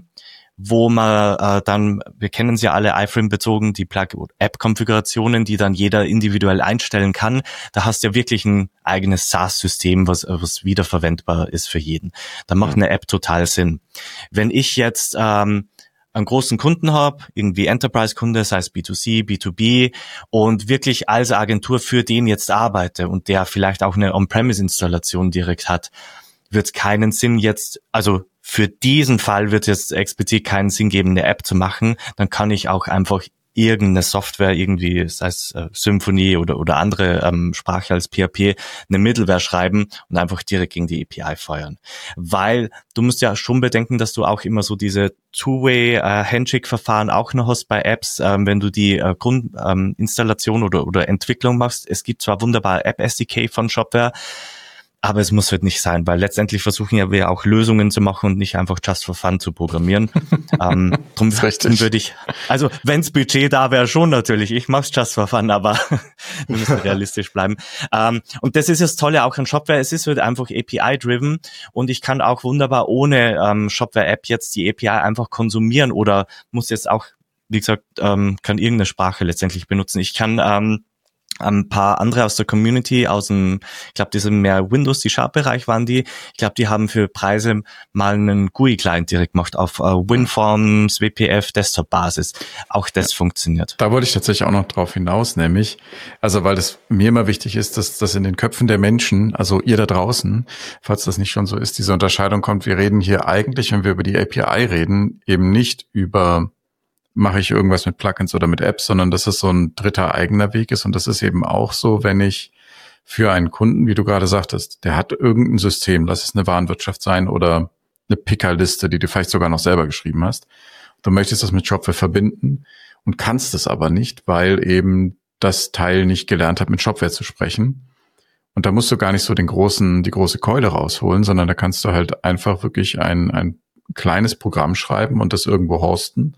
wo man äh, dann, wir kennen sie ja alle, iFrame bezogen, die Plug-App-Konfigurationen, die dann jeder individuell einstellen kann. Da hast du ja wirklich ein eigenes SaaS-System, was, was wiederverwendbar ist für jeden. Da macht eine App total Sinn. Wenn ich jetzt ähm, einen großen Kunden habe, irgendwie Enterprise-Kunde, sei es B zwei C, B zwei B, und wirklich als Agentur für den jetzt arbeite und der vielleicht auch eine On-Premise-Installation direkt hat, wird es keinen Sinn jetzt, also für diesen Fall wird es jetzt explizit keinen Sinn geben, eine App zu machen. Dann kann ich auch einfach irgendeine Software, irgendwie, sei es äh, Symfony oder oder andere ähm, Sprache als P H P, eine Middleware schreiben und einfach direkt gegen die A P I feuern. Weil du musst ja schon bedenken, dass du auch immer so diese Two-Way-Handshake-Verfahren äh, auch noch hast bei Apps, ähm, wenn du die äh, Grundinstallation ähm, oder oder Entwicklung machst. Es gibt zwar wunderbar App-S D K von Shopware, aber es muss halt nicht sein, weil letztendlich versuchen ja wir auch Lösungen zu machen und nicht einfach just for fun zu programmieren. ähm, drum, drum würde ich, also wenn's Budget da wäre, schon natürlich. Ich mach's just for fun, aber wir müssen realistisch bleiben. Ähm, und das ist das Tolle auch an Shopware. Es ist halt einfach A P I-driven und ich kann auch wunderbar ohne ähm, Shopware-App jetzt die A P I einfach konsumieren oder muss jetzt auch, wie gesagt, ähm, kann irgendeine Sprache letztendlich benutzen. Ich kann ähm, ein paar andere aus der Community, aus dem, ich glaube, die sind mehr Windows, die Sharp-Bereich waren die. Ich glaube, die haben für Preise mal einen G U I-Client direkt gemacht auf uh, WinForms, W P F, Desktop-Basis. Auch das ja. funktioniert. Da wollte ich tatsächlich auch noch drauf hinaus, nämlich, also weil es mir immer wichtig ist, dass das in den Köpfen der Menschen, also ihr da draußen, falls das nicht schon so ist, diese Unterscheidung kommt. Wir reden hier eigentlich, wenn wir über die A P I reden, eben nicht über mache ich irgendwas mit Plugins oder mit Apps, sondern dass es so ein dritter eigener Weg ist. Und das ist eben auch so, wenn ich für einen Kunden, wie du gerade sagtest, der hat irgendein System, lass es eine Warenwirtschaft sein oder eine Pickerliste, die du vielleicht sogar noch selber geschrieben hast. Du möchtest das mit Shopware verbinden und kannst es aber nicht, weil eben das Teil nicht gelernt hat, mit Shopware zu sprechen. Und da musst du gar nicht so den großen, die große Keule rausholen, sondern da kannst du halt einfach wirklich ein, ein kleines Programm schreiben und das irgendwo hosten,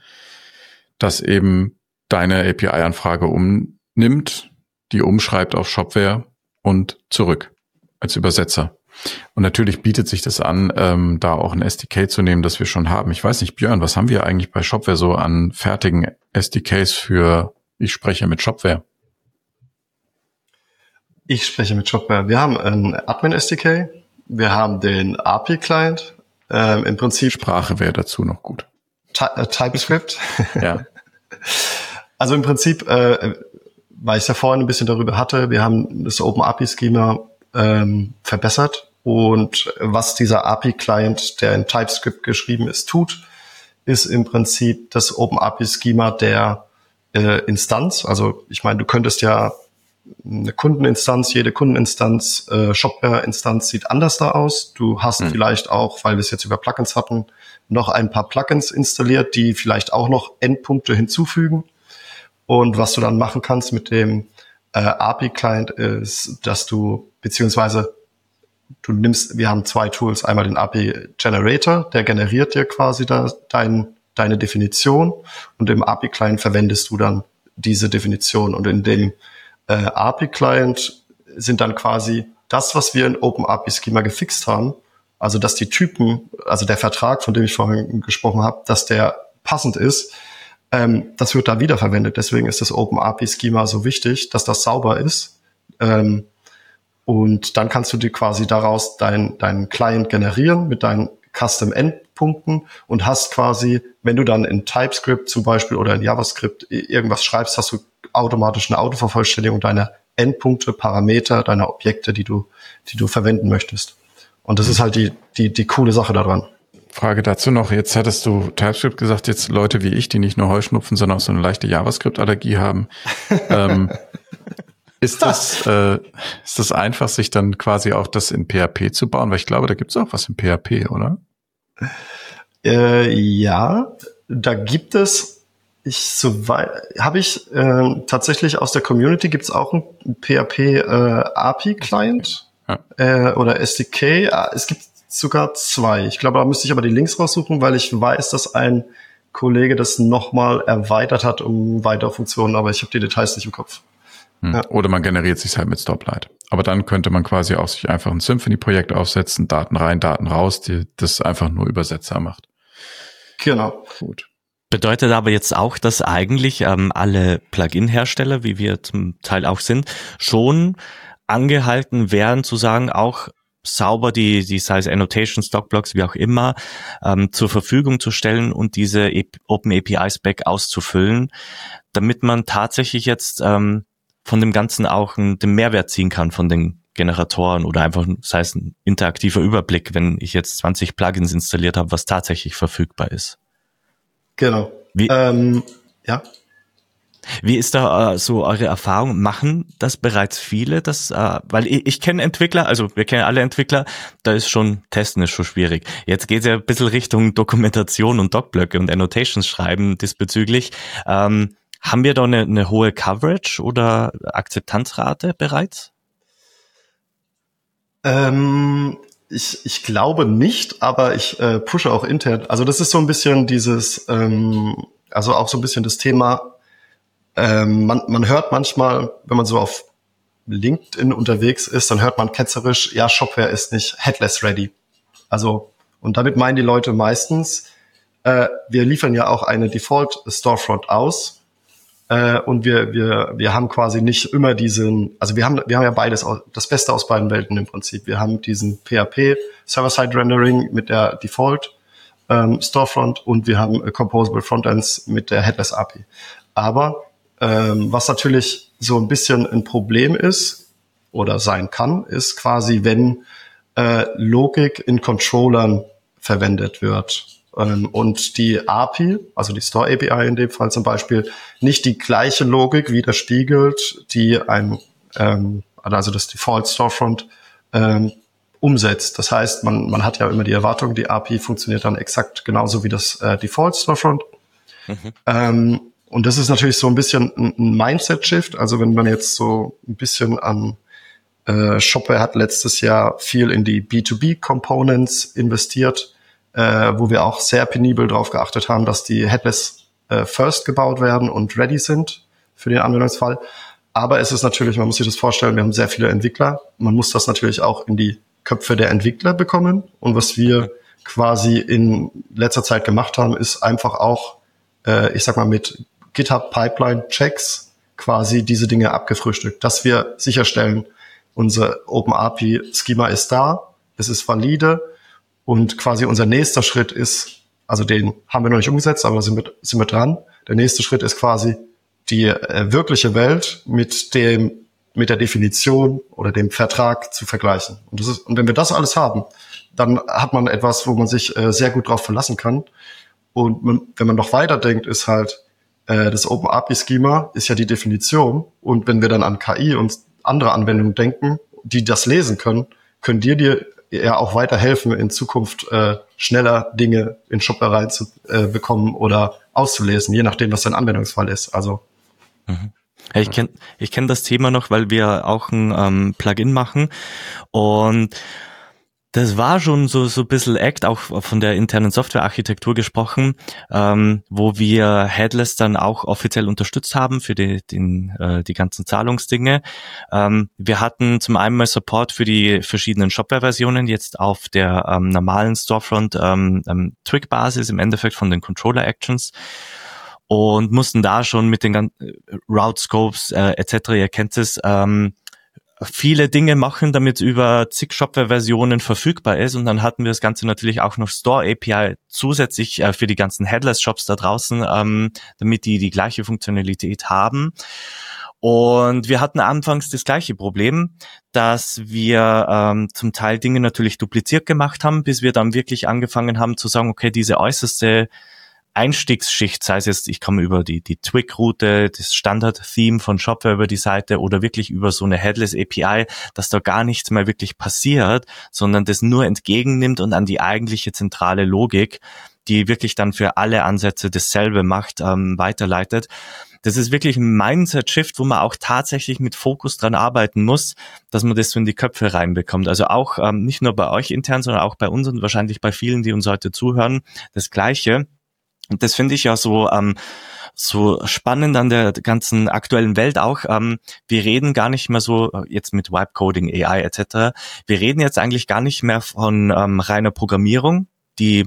das eben deine A P I-Anfrage umnimmt, die umschreibt auf Shopware und zurück als Übersetzer. Und natürlich bietet sich das an, ähm, da auch ein S D K zu nehmen, das wir schon haben. Ich weiß nicht, Björn, was haben wir eigentlich bei Shopware so an fertigen S D Ks für ich spreche mit Shopware? Ich spreche mit Shopware. Wir haben ein Admin-S D K, wir haben den A P I-Client, ähm, im Prinzip Sprache wäre dazu noch gut. TypeScript. Ja. Also im Prinzip, äh, weil ich ja vorhin ein bisschen darüber hatte, wir haben das Open A P I-Schema ähm, verbessert und was dieser A P I-Client, der in TypeScript geschrieben ist, tut, ist im Prinzip das Open A P I-Schema der äh, Instanz. Also ich meine, du könntest ja eine Kundeninstanz, jede Kundeninstanz, äh, Shopware-Instanz sieht anders da aus. Du hast hm. vielleicht auch, weil wir es jetzt über Plugins hatten, noch ein paar Plugins installiert, die vielleicht auch noch Endpunkte hinzufügen. Und was du dann machen kannst mit dem äh, A P I-Client ist, dass du, beziehungsweise du nimmst, wir haben zwei Tools, einmal den A P I-Generator, der generiert dir quasi da dein, deine Definition und im A P I-Client verwendest du dann diese Definition. Und in dem äh, A P I-Client sind dann quasi das, was wir in Open A P I-Schema gefixt haben, also dass die Typen, also der Vertrag, von dem ich vorhin gesprochen habe, dass der passend ist, ähm, das wird da wiederverwendet. Deswegen ist das Open A P I-Schema so wichtig, dass das sauber ist. Ähm, und dann kannst du dir quasi daraus dein, deinen Client generieren mit deinen Custom-Endpunkten und hast quasi, wenn du dann in TypeScript zum Beispiel oder in JavaScript irgendwas schreibst, hast du automatisch eine Autovervollständigung deiner Endpunkte, Parameter, deiner Objekte, die du, die du verwenden möchtest. Und das ist halt die, die, die coole Sache daran. Frage dazu noch. Jetzt hattest du TypeScript gesagt, jetzt Leute wie ich, die nicht nur Heuschnupfen, sondern auch so eine leichte JavaScript-Allergie haben. ähm, ist das, äh, ist das einfach, sich dann quasi auch das in P H P zu bauen? Weil ich glaube, da gibt es auch was in P H P, oder? Äh, ja, da gibt es, ich soweit, habe ich äh, tatsächlich aus der Community gibt es auch ein P H P äh, A P I-Client. Ja. Äh, oder S D K. Es gibt sogar zwei. Ich glaube, da müsste ich aber die Links raussuchen, weil ich weiß, dass ein Kollege das nochmal erweitert hat um weitere Funktionen, aber ich habe die Details nicht im Kopf. Hm. Ja. Oder man generiert sich halt mit Stoplight. Aber dann könnte man quasi auch sich einfach ein Symfony-Projekt aufsetzen, Daten rein, Daten raus, die das einfach nur Übersetzer macht. Genau. Gut. Bedeutet aber jetzt auch, dass eigentlich ähm, alle Plugin-Hersteller, wie wir zum Teil auch sind, schon angehalten wären zu sagen, auch sauber die, die sei es Annotation, Stockblocks, wie auch immer, ähm, zur Verfügung zu stellen und diese Open A P I-Spec auszufüllen, damit man tatsächlich jetzt ähm, von dem Ganzen auch einen, den Mehrwert ziehen kann von den Generatoren oder einfach, sei es ein interaktiver Überblick, wenn ich jetzt zwanzig Plugins installiert habe, was tatsächlich verfügbar ist. Genau. Wie, ähm, ja. Wie ist da äh, so eure Erfahrung? Machen das bereits viele? Das, äh, weil ich, ich kenne Entwickler, also wir kennen alle Entwickler, da ist schon, Testen ist schon schwierig. Jetzt geht es ja ein bisschen Richtung Dokumentation und Docblöcke und Annotations schreiben diesbezüglich. Ähm, haben wir da eine, eine hohe Coverage oder Akzeptanzrate bereits? Ähm, ich, ich glaube nicht, aber ich äh, pushe auch intern. Also das ist so ein bisschen dieses, ähm, also auch so ein bisschen das Thema, ähm, man, man hört manchmal, wenn man so auf LinkedIn unterwegs ist, dann hört man ketzerisch, ja, Shopware ist nicht headless ready. Also, und damit meinen die Leute meistens, äh, wir liefern ja auch eine Default Storefront aus. Äh, und wir, wir, wir haben quasi nicht immer diesen, also wir haben, wir haben ja beides, das Beste aus beiden Welten im Prinzip. Wir haben diesen P H P Server-Side-Rendering mit der Default ähm, Storefront und wir haben äh, Composable Frontends mit der Headless A P I. Aber ähm, was natürlich so ein bisschen ein Problem ist oder sein kann, ist quasi, wenn äh, Logik in Controllern verwendet wird. Und die A P I, also die Store A P I in dem Fall zum Beispiel, nicht die gleiche Logik widerspiegelt, die ein, ähm, also das Default Storefront ähm, umsetzt. Das heißt, man, man hat ja immer die Erwartung, die A P I funktioniert dann exakt genauso wie das äh, Default Storefront. Mhm. Ähm, und das ist natürlich so ein bisschen ein, ein Mindset-Shift. Also wenn man jetzt so ein bisschen an äh, Shopware hat letztes Jahr viel in die B zwei B Components investiert, Äh, wo wir auch sehr penibel darauf geachtet haben, dass die Headless äh, first gebaut werden und ready sind für den Anwendungsfall. Aber es ist natürlich, man muss sich das vorstellen, wir haben sehr viele Entwickler. Man muss das natürlich auch in die Köpfe der Entwickler bekommen. Und was wir quasi in letzter Zeit gemacht haben, ist einfach auch, äh, ich sag mal, mit GitHub Pipeline Checks quasi diese Dinge abgefrühstückt, dass wir sicherstellen, unser Open A P I Schema ist da, es ist valide. Und quasi unser nächster Schritt ist, also den haben wir noch nicht umgesetzt, aber da sind wir, sind wir dran. Der nächste Schritt ist quasi die äh, wirkliche Welt mit dem, mit der Definition oder dem Vertrag zu vergleichen. Und das ist, und wenn wir das alles haben, dann hat man etwas, wo man sich äh, sehr gut drauf verlassen kann. Und man, wenn man noch weiter denkt, ist halt, äh, das Open A P I Schema ist ja die Definition. Und wenn wir dann an K I und andere Anwendungen denken, die das lesen können, können dir dir ja auch weiterhelfen, in Zukunft äh, schneller Dinge in Shopware rein zu äh, bekommen oder auszulesen, je nachdem, was dein Anwendungsfall ist. Also mhm. Ja, ich kenne ich kenn das Thema noch, weil wir auch ein ähm, Plugin machen und das war schon so so ein bisschen Act, auch von der internen Softwarearchitektur gesprochen, ähm, wo wir Headless dann auch offiziell unterstützt haben für die den, äh, die ganzen Zahlungsdinge. Ähm, wir hatten zum einen mal Support für die verschiedenen Shopware-Versionen, jetzt auf der ähm, normalen Storefront ähm, ähm, Twig-Basis im Endeffekt von den Controller-Actions und mussten da schon mit den ganzen Route-Scopes äh, et cetera, ihr kennt es, ähm, viele Dinge machen, damit es über zig Shopware-Versionen verfügbar ist. Und dann hatten wir das Ganze natürlich auch noch Store A P I zusätzlich äh, für die ganzen Headless-Shops da draußen, ähm, damit die die gleiche Funktionalität haben. Und wir hatten anfangs das gleiche Problem, dass wir ähm, zum Teil Dinge natürlich dupliziert gemacht haben, bis wir dann wirklich angefangen haben zu sagen, okay, diese äußerste Einstiegsschicht, sei es jetzt, ich komme über die die Twig-Route, das Standard-Theme von Shopware über die Seite oder wirklich über so eine Headless-A P I, dass da gar nichts mehr wirklich passiert, sondern das nur entgegennimmt und an die eigentliche zentrale Logik, die wirklich dann für alle Ansätze dasselbe macht, ähm, weiterleitet. Das ist wirklich ein Mindset-Shift, wo man auch tatsächlich mit Fokus dran arbeiten muss, dass man das so in die Köpfe reinbekommt. Also auch ähm, nicht nur bei euch intern, sondern auch bei uns und wahrscheinlich bei vielen, die uns heute zuhören, das Gleiche. Und das finde ich ja so ähm, so spannend an der ganzen aktuellen Welt auch. Ähm, wir reden gar nicht mehr so jetzt mit Vibe-Coding, A I et cetera. Wir reden jetzt eigentlich gar nicht mehr von ähm, reiner Programmierung, die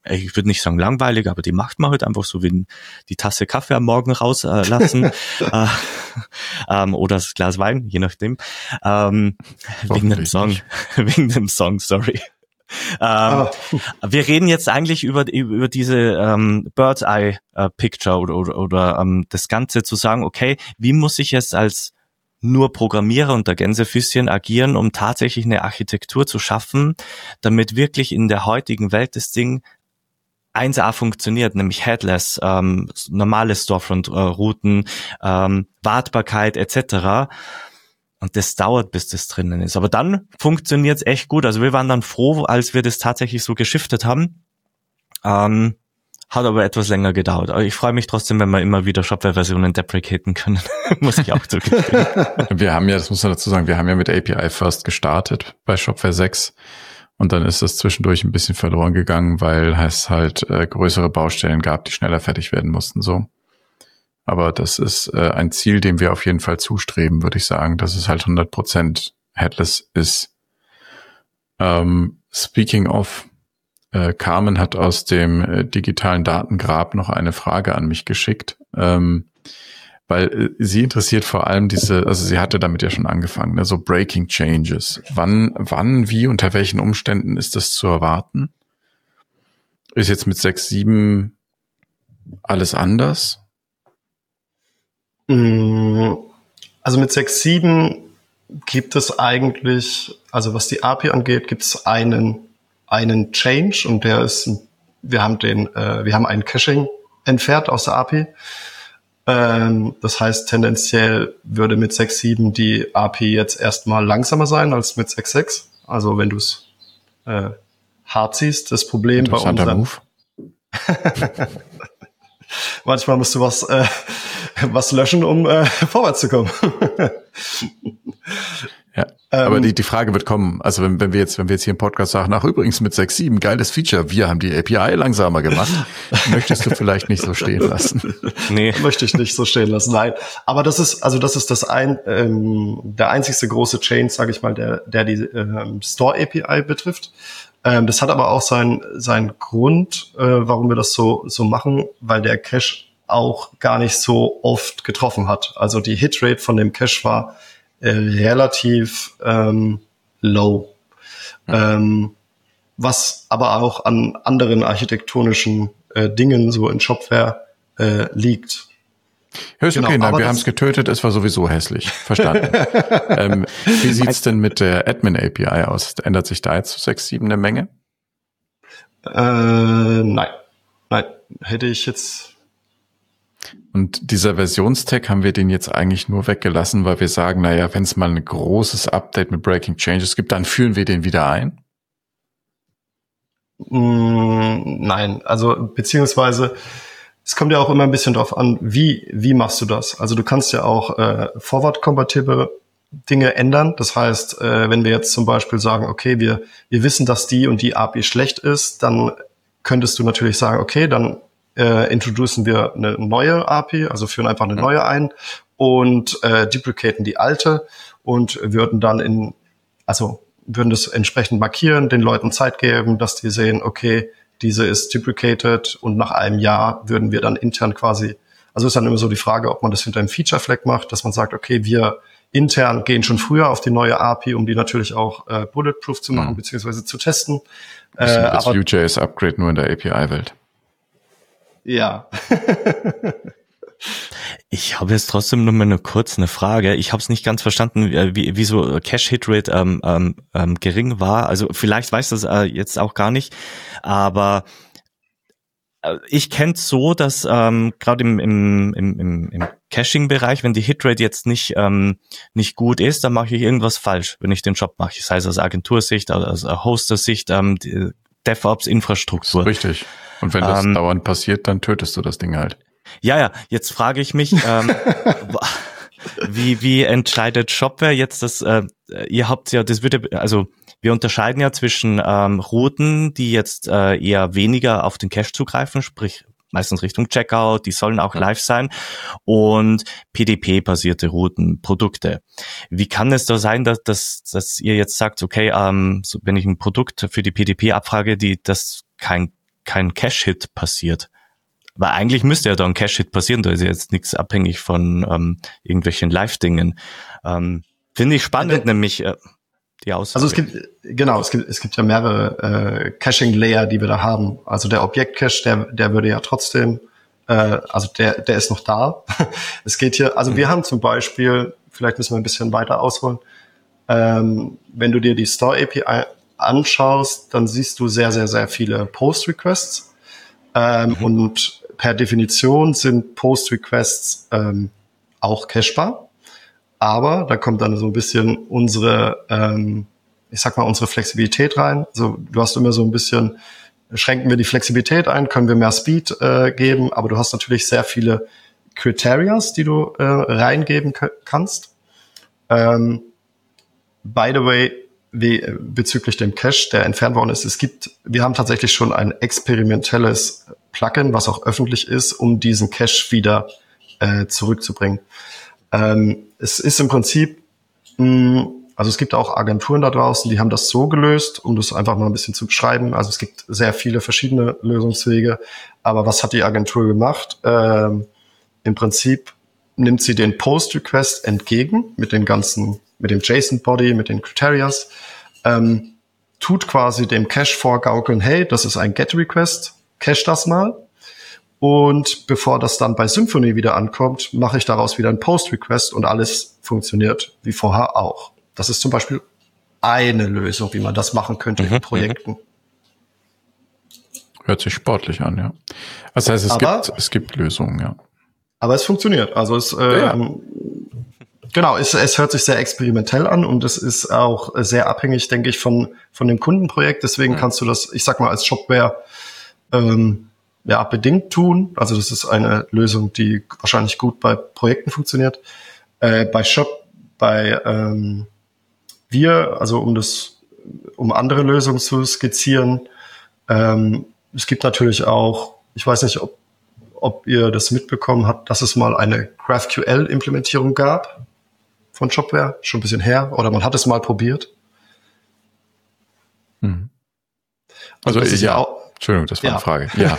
ich würde nicht sagen langweilig, aber die macht man halt einfach so wie die Tasse Kaffee am Morgen rauslassen äh, ähm, oder das Glas Wein, je nachdem. Ähm, wegen dem Song, wegen dem Song, sorry. Ähm, wir reden jetzt eigentlich über über diese ähm, Bird's Eye äh, Picture oder oder, oder ähm, das Ganze zu sagen, okay, wie muss ich jetzt als nur Programmierer unter Gänsefüßchen agieren, um tatsächlich eine Architektur zu schaffen, damit wirklich in der heutigen Welt das Ding eins A funktioniert, nämlich Headless, ähm, normale Storefront-Routen, ähm, Wartbarkeit et cetera. Und das dauert, bis das drinnen ist. Aber dann funktioniert es echt gut. Also wir waren dann froh, als wir das tatsächlich so geschiftet haben. Ähm, hat aber etwas länger gedauert. Aber ich freue mich trotzdem, wenn wir immer wieder Shopware-Versionen deprecaten können. Muss ich auch zugeben. Wir haben ja, das muss man dazu sagen, wir haben ja mit A P I First gestartet bei Shopware sechs. Und dann ist das zwischendurch ein bisschen verloren gegangen, weil es halt äh, größere Baustellen gab, die schneller fertig werden mussten, so. Aber das ist äh, ein Ziel, dem wir auf jeden Fall zustreben, würde ich sagen, dass es halt hundert Prozent Headless ist. Ähm, speaking of, äh, Carmen hat aus dem äh, digitalen Datengrab noch eine Frage an mich geschickt, ähm, weil äh, sie interessiert vor allem diese, also sie hatte damit ja schon angefangen, ne, so Breaking Changes. Wann, wann, wie, unter welchen Umständen ist das zu erwarten? Ist jetzt mit sechs Punkt sieben alles anders? Also mit sechs Punkt sieben gibt es eigentlich, also was die A P I angeht, gibt es einen einen Change und der ist, wir haben den, äh, wir haben ein Caching entfernt aus der A P I. Ähm, das heißt, tendenziell würde mit sechs Punkt sieben die A P I jetzt erstmal langsamer sein als mit sechs Punkt sechs. Also wenn du es äh, hart siehst, das Problem bei unseren... Move. Manchmal musst du was äh, was löschen, um äh, vorwärts zu kommen. Ja, ähm, aber die die Frage wird kommen. Also wenn wenn wir jetzt wenn wir jetzt hier im Podcast sagen, ach übrigens mit sechs Punkt sieben geiles Feature, wir haben die A P I langsamer gemacht, möchtest du vielleicht nicht so stehen lassen? Nee, möchte ich nicht so stehen lassen. Nein, aber das ist also das ist das ein ähm, der einzigste große Change, sage ich mal, der der die ähm, Store A P I betrifft. Ähm, das hat aber auch seinen seinen Grund, äh, warum wir das so so machen, weil der Cache auch gar nicht so oft getroffen hat. Also die Hitrate von dem Cache war äh, relativ ähm, low, mhm. ähm, was aber auch an anderen architektonischen äh, Dingen so in Shopware äh, liegt. Ja, ist genau, okay, nein, wir haben es getötet, es war sowieso hässlich. Verstanden. ähm, wie sieht's denn mit der Admin-A P I aus? Ändert sich da jetzt zu sechs Punkt sieben eine Menge? Äh, nein. Nein, hätte ich jetzt... Und dieser Versionstag haben wir den jetzt eigentlich nur weggelassen, weil wir sagen, naja, wenn es mal ein großes Update mit Breaking Changes gibt, dann führen wir den wieder ein? Mm, nein, also beziehungsweise... Es kommt ja auch immer ein bisschen drauf an, wie wie machst du das? Also du kannst ja auch äh, forward-compatible Dinge ändern. Das heißt, äh, wenn wir jetzt zum Beispiel sagen, okay, wir wir wissen, dass die und die A P I schlecht ist, dann könntest du natürlich sagen, okay, dann äh, introducen wir eine neue A P I, also führen einfach eine neue ein und äh, deprecaten die alte und würden dann in, also würden das entsprechend markieren, den Leuten Zeit geben, dass die sehen, okay, diese ist deprecated und nach einem Jahr würden wir dann intern quasi, also ist dann immer so die Frage, ob man das hinter einem Feature-Flag macht, dass man sagt, okay, wir intern gehen schon früher auf die neue A P I, um die natürlich auch äh, bulletproof zu machen, mhm. beziehungsweise zu testen. Äh, das Vue.js-Upgrade nur in der A P I-Welt. Ja. Ich habe jetzt trotzdem nur mal eine kurz eine Frage. Ich habe es nicht ganz verstanden, wie, wie so Cache-Hit-Rate ähm, ähm, ähm, gering war. Also vielleicht weiß das äh, jetzt auch gar nicht, aber äh, ich kenne es so, dass ähm, gerade im, im, im, im, im Caching-Bereich, wenn die Hitrate jetzt nicht ähm, nicht gut ist, dann mache ich irgendwas falsch, wenn ich den Job mache. Sei es aus Agentursicht, aus Hoster-Sicht, ähm, die DevOps-Infrastruktur. Richtig. Und wenn das ähm, dauernd passiert, dann tötest du das Ding halt. Ja, ja, jetzt frage ich mich, ähm, wie wie entscheidet Shopware jetzt, dass äh, ihr habt ja, das würde, also wir unterscheiden ja zwischen ähm, Routen, die jetzt äh, eher weniger auf den Cache zugreifen, sprich meistens Richtung Checkout, die sollen auch live sein, und P D P-basierte Routen, Produkte. Wie kann es da sein, dass, dass, dass ihr jetzt sagt, okay, ähm, so, wenn ich ein Produkt für die P D P abfrage, die das kein kein Cache-Hit passiert. Weil eigentlich müsste ja da ein Cache-Hit passieren, da ist ja jetzt nichts abhängig von ähm, irgendwelchen Live-Dingen. Ähm, Finde ich spannend, ja, nämlich äh, die Aussage. Also es gibt, genau, es gibt es gibt ja mehrere äh, Caching-Layer, die wir da haben. Also der Objekt-Cache, der der würde ja trotzdem, äh, also der der ist noch da. Es geht hier, also mhm. wir haben zum Beispiel, vielleicht müssen wir ein bisschen weiter ausholen, ähm, wenn du dir die Store-A P I anschaust, dann siehst du sehr, sehr, sehr viele Post-Requests. Ähm, mhm. Und per Definition sind Post-Requests ähm, auch cachebar. Aber da kommt dann so ein bisschen unsere, ähm, ich sag mal, unsere Flexibilität rein. Also du hast immer so ein bisschen, schränken wir die Flexibilität ein, können wir mehr Speed äh, geben, aber du hast natürlich sehr viele Criterias, die du äh, reingeben k- kannst. Ähm, by the way, wie, bezüglich dem Cache, der entfernt worden ist, es gibt, wir haben tatsächlich schon ein experimentelles Plugin, was auch öffentlich ist, um diesen Cache wieder äh, zurückzubringen. Ähm, es ist im Prinzip, mh, also es gibt auch Agenturen da draußen, die haben das so gelöst, um das einfach mal ein bisschen zu beschreiben. Also es gibt sehr viele verschiedene Lösungswege, aber was hat die Agentur gemacht? Ähm, im Prinzip nimmt sie den Post-Request entgegen mit den ganzen, mit dem JSON-Body, mit den Criterias, ähm, tut quasi dem Cache vorgaukeln, hey, das ist ein Get-Request, cache das mal. Und bevor das dann bei Symfony wieder ankommt, mache ich daraus wieder einen Post-Request und alles funktioniert wie vorher auch. Das ist zum Beispiel eine Lösung, wie man das machen könnte mhm, in Projekten. Hört sich sportlich an, ja. Das heißt, es aber, gibt es gibt Lösungen, ja. Aber es funktioniert. Also es äh, ja, ja. Genau, es, es hört sich sehr experimentell an und es ist auch sehr abhängig, denke ich, von von dem Kundenprojekt. Deswegen mhm. kannst du das, ich sag mal, als Shopware ähm, ja bedingt tun. Also das ist eine Lösung, die wahrscheinlich gut bei Projekten funktioniert. Äh, bei Shop, bei ähm, wir, also um das, um andere Lösungen zu skizzieren. Ähm, es gibt natürlich auch, ich weiß nicht, ob ob ihr das mitbekommen habt, dass es mal eine GraphQL-Implementierung gab von Shopware, schon ein bisschen her, oder man hat es mal probiert. Hm. Also, also ja, auch, Entschuldigung, das war ja. eine Frage. Ja.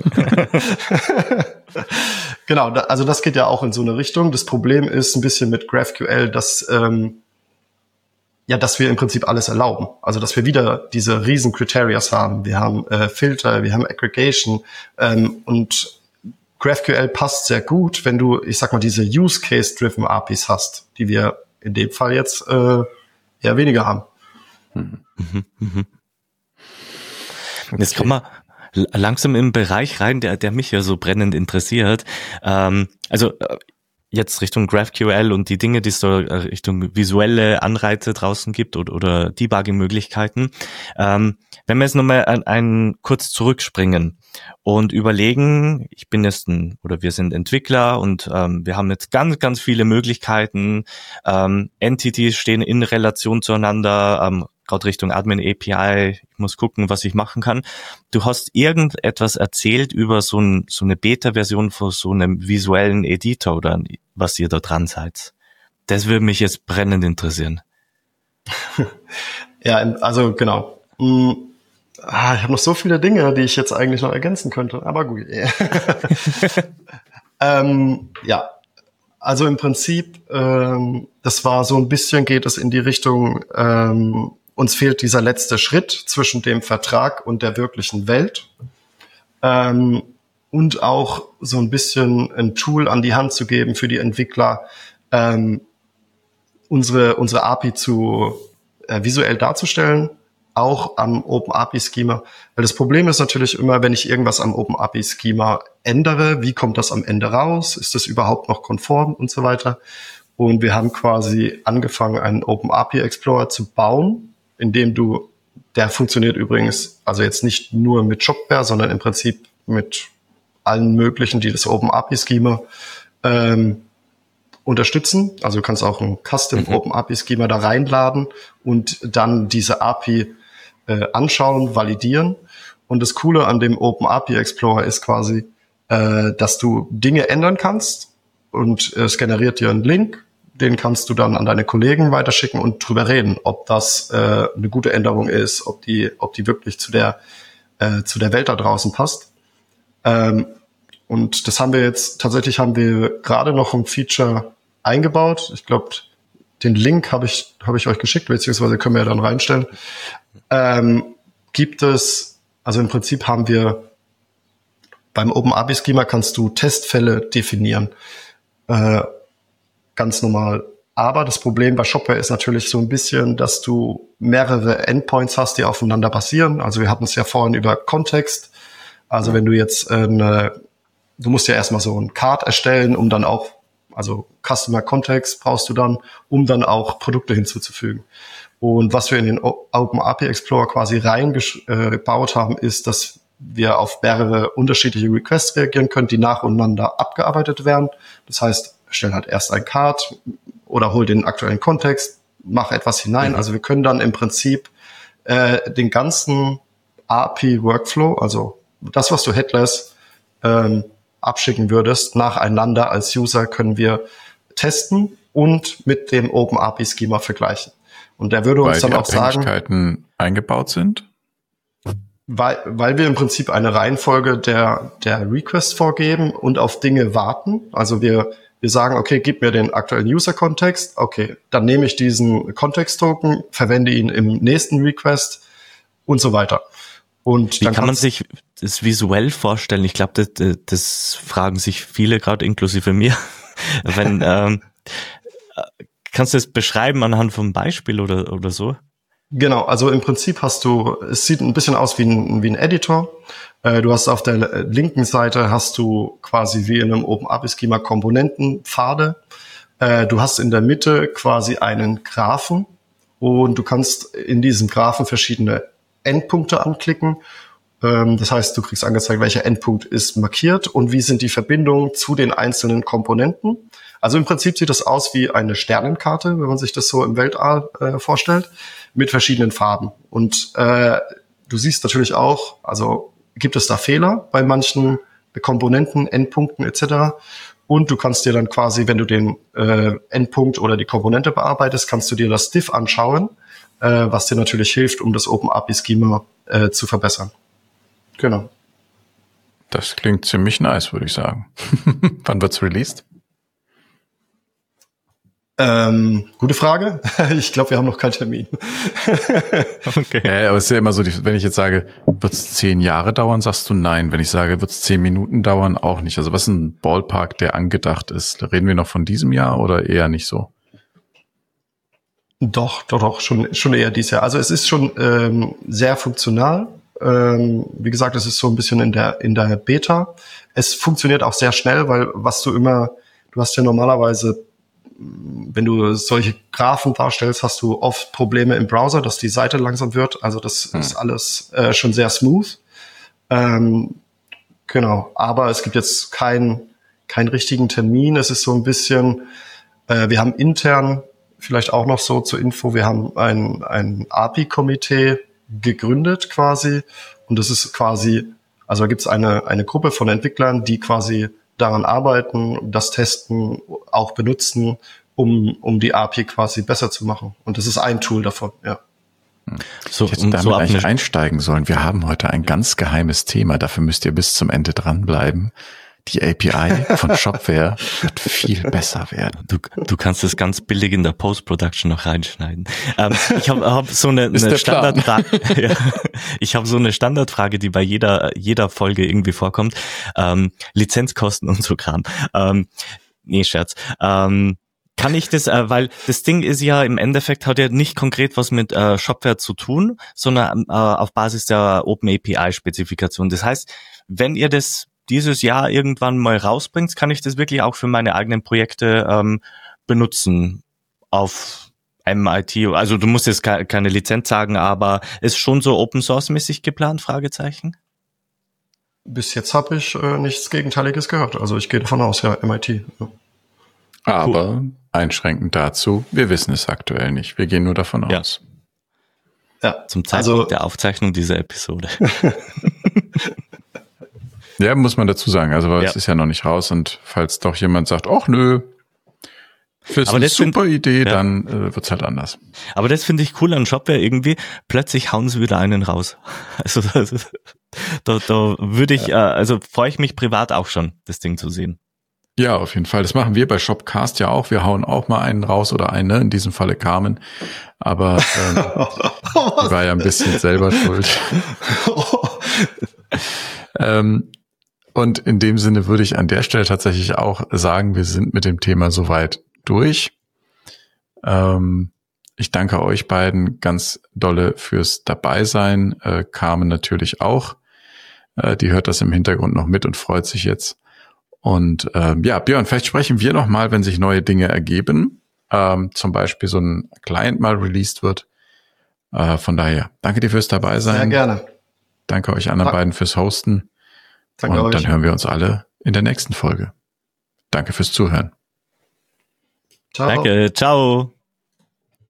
Genau, da, also das geht ja auch in so eine Richtung. Das Problem ist ein bisschen mit GraphQL, dass ähm, ja, dass wir im Prinzip alles erlauben. Also dass wir wieder diese riesen Criterias haben. Wir haben äh, Filter, wir haben Aggregation ähm, und GraphQL passt sehr gut, wenn du, ich sag mal, diese Use-Case-driven A P Is hast, die wir in dem Fall jetzt äh, eher weniger haben. Mhm, mhm, mhm. Jetzt kommen wir langsam im Bereich rein, der, der mich ja so brennend interessiert. Ähm, also jetzt Richtung GraphQL und die Dinge, die es so Richtung visuelle Anreize draußen gibt oder, oder Debugging-Möglichkeiten. Ähm, wenn wir jetzt nochmal ein, ein kurz zurückspringen und überlegen, ich bin jetzt ein, oder wir sind Entwickler und ähm, wir haben jetzt ganz, ganz viele Möglichkeiten. Ähm, Entities stehen in Relation zueinander, ähm, gerade Richtung Admin A P I, ich muss gucken, was ich machen kann. Du hast irgendetwas erzählt über so, ein, so eine Beta-Version von so einem visuellen Editor oder was ihr da dran seid. Das würde mich jetzt brennend interessieren. Ja, also genau. Mm, ah, ich habe noch so viele Dinge, die ich jetzt eigentlich noch ergänzen könnte, aber gut. ähm, ja, also im Prinzip, ähm, das war so ein bisschen, geht es in die Richtung, ähm, uns fehlt dieser letzte Schritt zwischen dem Vertrag und der wirklichen Welt. Ähm, und auch so ein bisschen ein Tool an die Hand zu geben für die Entwickler, ähm, unsere, unsere A P I zu äh, visuell darzustellen, auch am Open A P I-Schema. Weil das Problem ist natürlich immer, wenn ich irgendwas am Open A P I-Schema ändere, wie kommt das am Ende raus? Ist das überhaupt noch konform und so weiter? Und wir haben quasi angefangen, einen Open A P I-Explorer zu bauen, in dem du, der funktioniert übrigens, also jetzt nicht nur mit Shopware, sondern im Prinzip mit allen möglichen, die das Open A P I-Schema ähm, unterstützen. Also du kannst auch ein Custom mhm. Open A P I-Schema da reinladen und dann diese A P I äh, anschauen, validieren. Und das Coole an dem Open A P I-Explorer ist quasi, äh, dass du Dinge ändern kannst und äh, es generiert dir einen Link. Den kannst du dann an deine Kollegen weiterschicken und drüber reden, ob das äh, eine gute Änderung ist, ob die, ob die wirklich zu der äh, zu der Welt da draußen passt. Ähm, und das haben wir jetzt, tatsächlich haben wir gerade noch ein Feature eingebaut. Ich glaube, den Link habe ich, habe ich euch geschickt, beziehungsweise können wir ja dann reinstellen. Ähm, gibt es, also im Prinzip haben wir beim OpenAPI-Schema kannst du Testfälle definieren. Äh, ganz normal. Aber das Problem bei Shopware ist natürlich so ein bisschen, dass du mehrere Endpoints hast, die aufeinander basieren. Also wir hatten es ja vorhin über Kontext. Also wenn du jetzt, äh, du musst ja erstmal so ein Card erstellen, um dann auch, also Customer Context brauchst du dann, um dann auch Produkte hinzuzufügen. Und was wir in den OpenAPI Explorer quasi reingebaut haben, ist, dass wir auf mehrere unterschiedliche Requests reagieren können, die nacheinander abgearbeitet werden. Das heißt, stell halt erst ein Card oder hol den aktuellen Kontext, mach etwas hinein. Mhm. Also wir können dann im Prinzip äh, den ganzen A P I-Workflow, also das, was du headless ähm, abschicken würdest, nacheinander als User können wir testen und mit dem OpenAPI-Schema vergleichen. Und der würde uns weil dann auch sagen, Abhängigkeiten eingebaut sind? Weil, weil wir im Prinzip eine Reihenfolge der, der Requests vorgeben und auf Dinge warten. Also wir, wir sagen, okay, gib mir den aktuellen User-Kontext. Okay, dann nehme ich diesen Kontext-Token, verwende ihn im nächsten Request und so weiter. Und Wie dann kann man sich das visuell vorstellen? Ich glaube, das, das fragen sich viele, gerade inklusive mir. Wenn ähm, kannst du das beschreiben anhand vom Beispiel oder oder so? Genau, also im Prinzip hast du, es sieht ein bisschen aus wie ein, wie ein Editor. Äh, du hast auf der linken Seite hast du quasi wie in einem OpenAPI-Schema Komponentenpfade. Äh, du hast in der Mitte quasi einen Graphen und du kannst in diesem Graphen verschiedene Endpunkte anklicken. Ähm, das heißt, du kriegst angezeigt, welcher Endpunkt ist markiert und wie sind die Verbindungen zu den einzelnen Komponenten. Also im Prinzip sieht das aus wie eine Sternenkarte, wenn man sich das so im Weltall äh, vorstellt, mit verschiedenen Farben. Und äh, du siehst natürlich auch, also gibt es da Fehler bei manchen Komponenten, Endpunkten et cetera. Und du kannst dir dann quasi, wenn du den äh, Endpunkt oder die Komponente bearbeitest, kannst du dir das Diff anschauen, äh, was dir natürlich hilft, um das OpenAPI-Schema äh, zu verbessern. Genau. Das klingt ziemlich nice, würde ich sagen. Wann wird's released? Ähm, gute Frage. Ich glaube, wir haben noch keinen Termin. Okay. Ja, aber es ist ja immer so, wenn ich jetzt sage, wird es zehn Jahre dauern, sagst du nein. Wenn ich sage, wird es zehn Minuten dauern, auch nicht. Also was ist ein Ballpark, der angedacht ist? Reden wir noch von diesem Jahr oder eher nicht so? Doch, doch, doch, schon, schon eher dieses Jahr. Also es ist schon ähm, sehr funktional. Ähm, wie gesagt, es ist so ein bisschen in der in der Beta. Es funktioniert auch sehr schnell, weil was du immer, du hast ja normalerweise, wenn du solche Graphen darstellst, hast du oft Probleme im Browser, dass die Seite langsam wird. Also das hm. ist alles äh, schon sehr smooth. Ähm, genau, aber es gibt jetzt keinen keinen richtigen Termin. Es ist so ein bisschen, äh, wir haben intern, vielleicht auch noch so zur Info, wir haben ein, ein A P I-Komitee gegründet quasi. Und das ist quasi, also da gibt es eine, eine Gruppe von Entwicklern, die quasi daran arbeiten, das testen, auch benutzen, um, um die A P I quasi besser zu machen. Und das ist ein Tool davon, ja. So, ich hätte damit so eigentlich einsteigen sollen. Wir haben heute ein ganz geheimes Thema. Dafür müsst ihr bis zum Ende dranbleiben. Die A P I von Shopware wird viel besser werden. Du, du kannst es ganz billig in der Post-Production noch reinschneiden. Ähm, ich habe hab so eine, eine Standardfrage. Ja, ich habe so eine Standardfrage, die bei jeder jeder Folge irgendwie vorkommt. Ähm, Lizenzkosten und so Kram. Ähm, nee, Scherz. Ähm, Kann ich das, äh, weil das Ding ist ja im Endeffekt hat ja nicht konkret was mit äh, Shopware zu tun, sondern äh, auf Basis der OpenAPI-Spezifikation. Das heißt, wenn ihr das dieses Jahr irgendwann mal rausbringt, kann ich das wirklich auch für meine eigenen Projekte ähm, benutzen auf M I T. Also du musst jetzt ke- keine Lizenz sagen, aber ist schon so Open-Source-mäßig geplant? Fragezeichen. Bis jetzt habe ich äh, nichts Gegenteiliges gehört. Also ich gehe davon aus, ja, M I T. Ja. Aber cool. Einschränkend dazu, wir wissen es aktuell nicht. Wir gehen nur davon ja. aus. Ja, zum Zeitpunkt also, der Aufzeichnung dieser Episode. Ja, muss man dazu sagen. Also weil ja. es ist ja noch nicht raus und falls doch jemand sagt, ach nö, das ist eine super find, Idee, ja. dann äh, wird's halt anders. Aber das finde ich cool an Shopware irgendwie. Plötzlich hauen sie wieder einen raus. Also das ist, da, da würde ich, äh, also freue ich mich privat auch schon, das Ding zu sehen. Ja, auf jeden Fall. Das machen wir bei Shopcast ja auch. Wir hauen auch mal einen raus oder eine, in diesem Falle Carmen. Aber ähm, die war ja ein bisschen selber schuld. ähm, und in dem Sinne würde ich an der Stelle tatsächlich auch sagen, wir sind mit dem Thema soweit durch. Ähm, ich danke euch beiden ganz dolle fürs Dabeisein. Äh, Carmen natürlich auch. Äh, die hört das im Hintergrund noch mit und freut sich jetzt. Und ähm, ja, Björn, vielleicht sprechen wir noch mal, wenn sich neue Dinge ergeben. Ähm, zum Beispiel so ein Client mal released wird. Äh, von daher, danke dir fürs Dabeisein. Sehr gerne. Danke euch anderen Dank. beiden fürs Hosten. Danke und euch. Dann hören wir uns alle in der nächsten Folge. Danke fürs Zuhören. Ciao. Danke, ciao.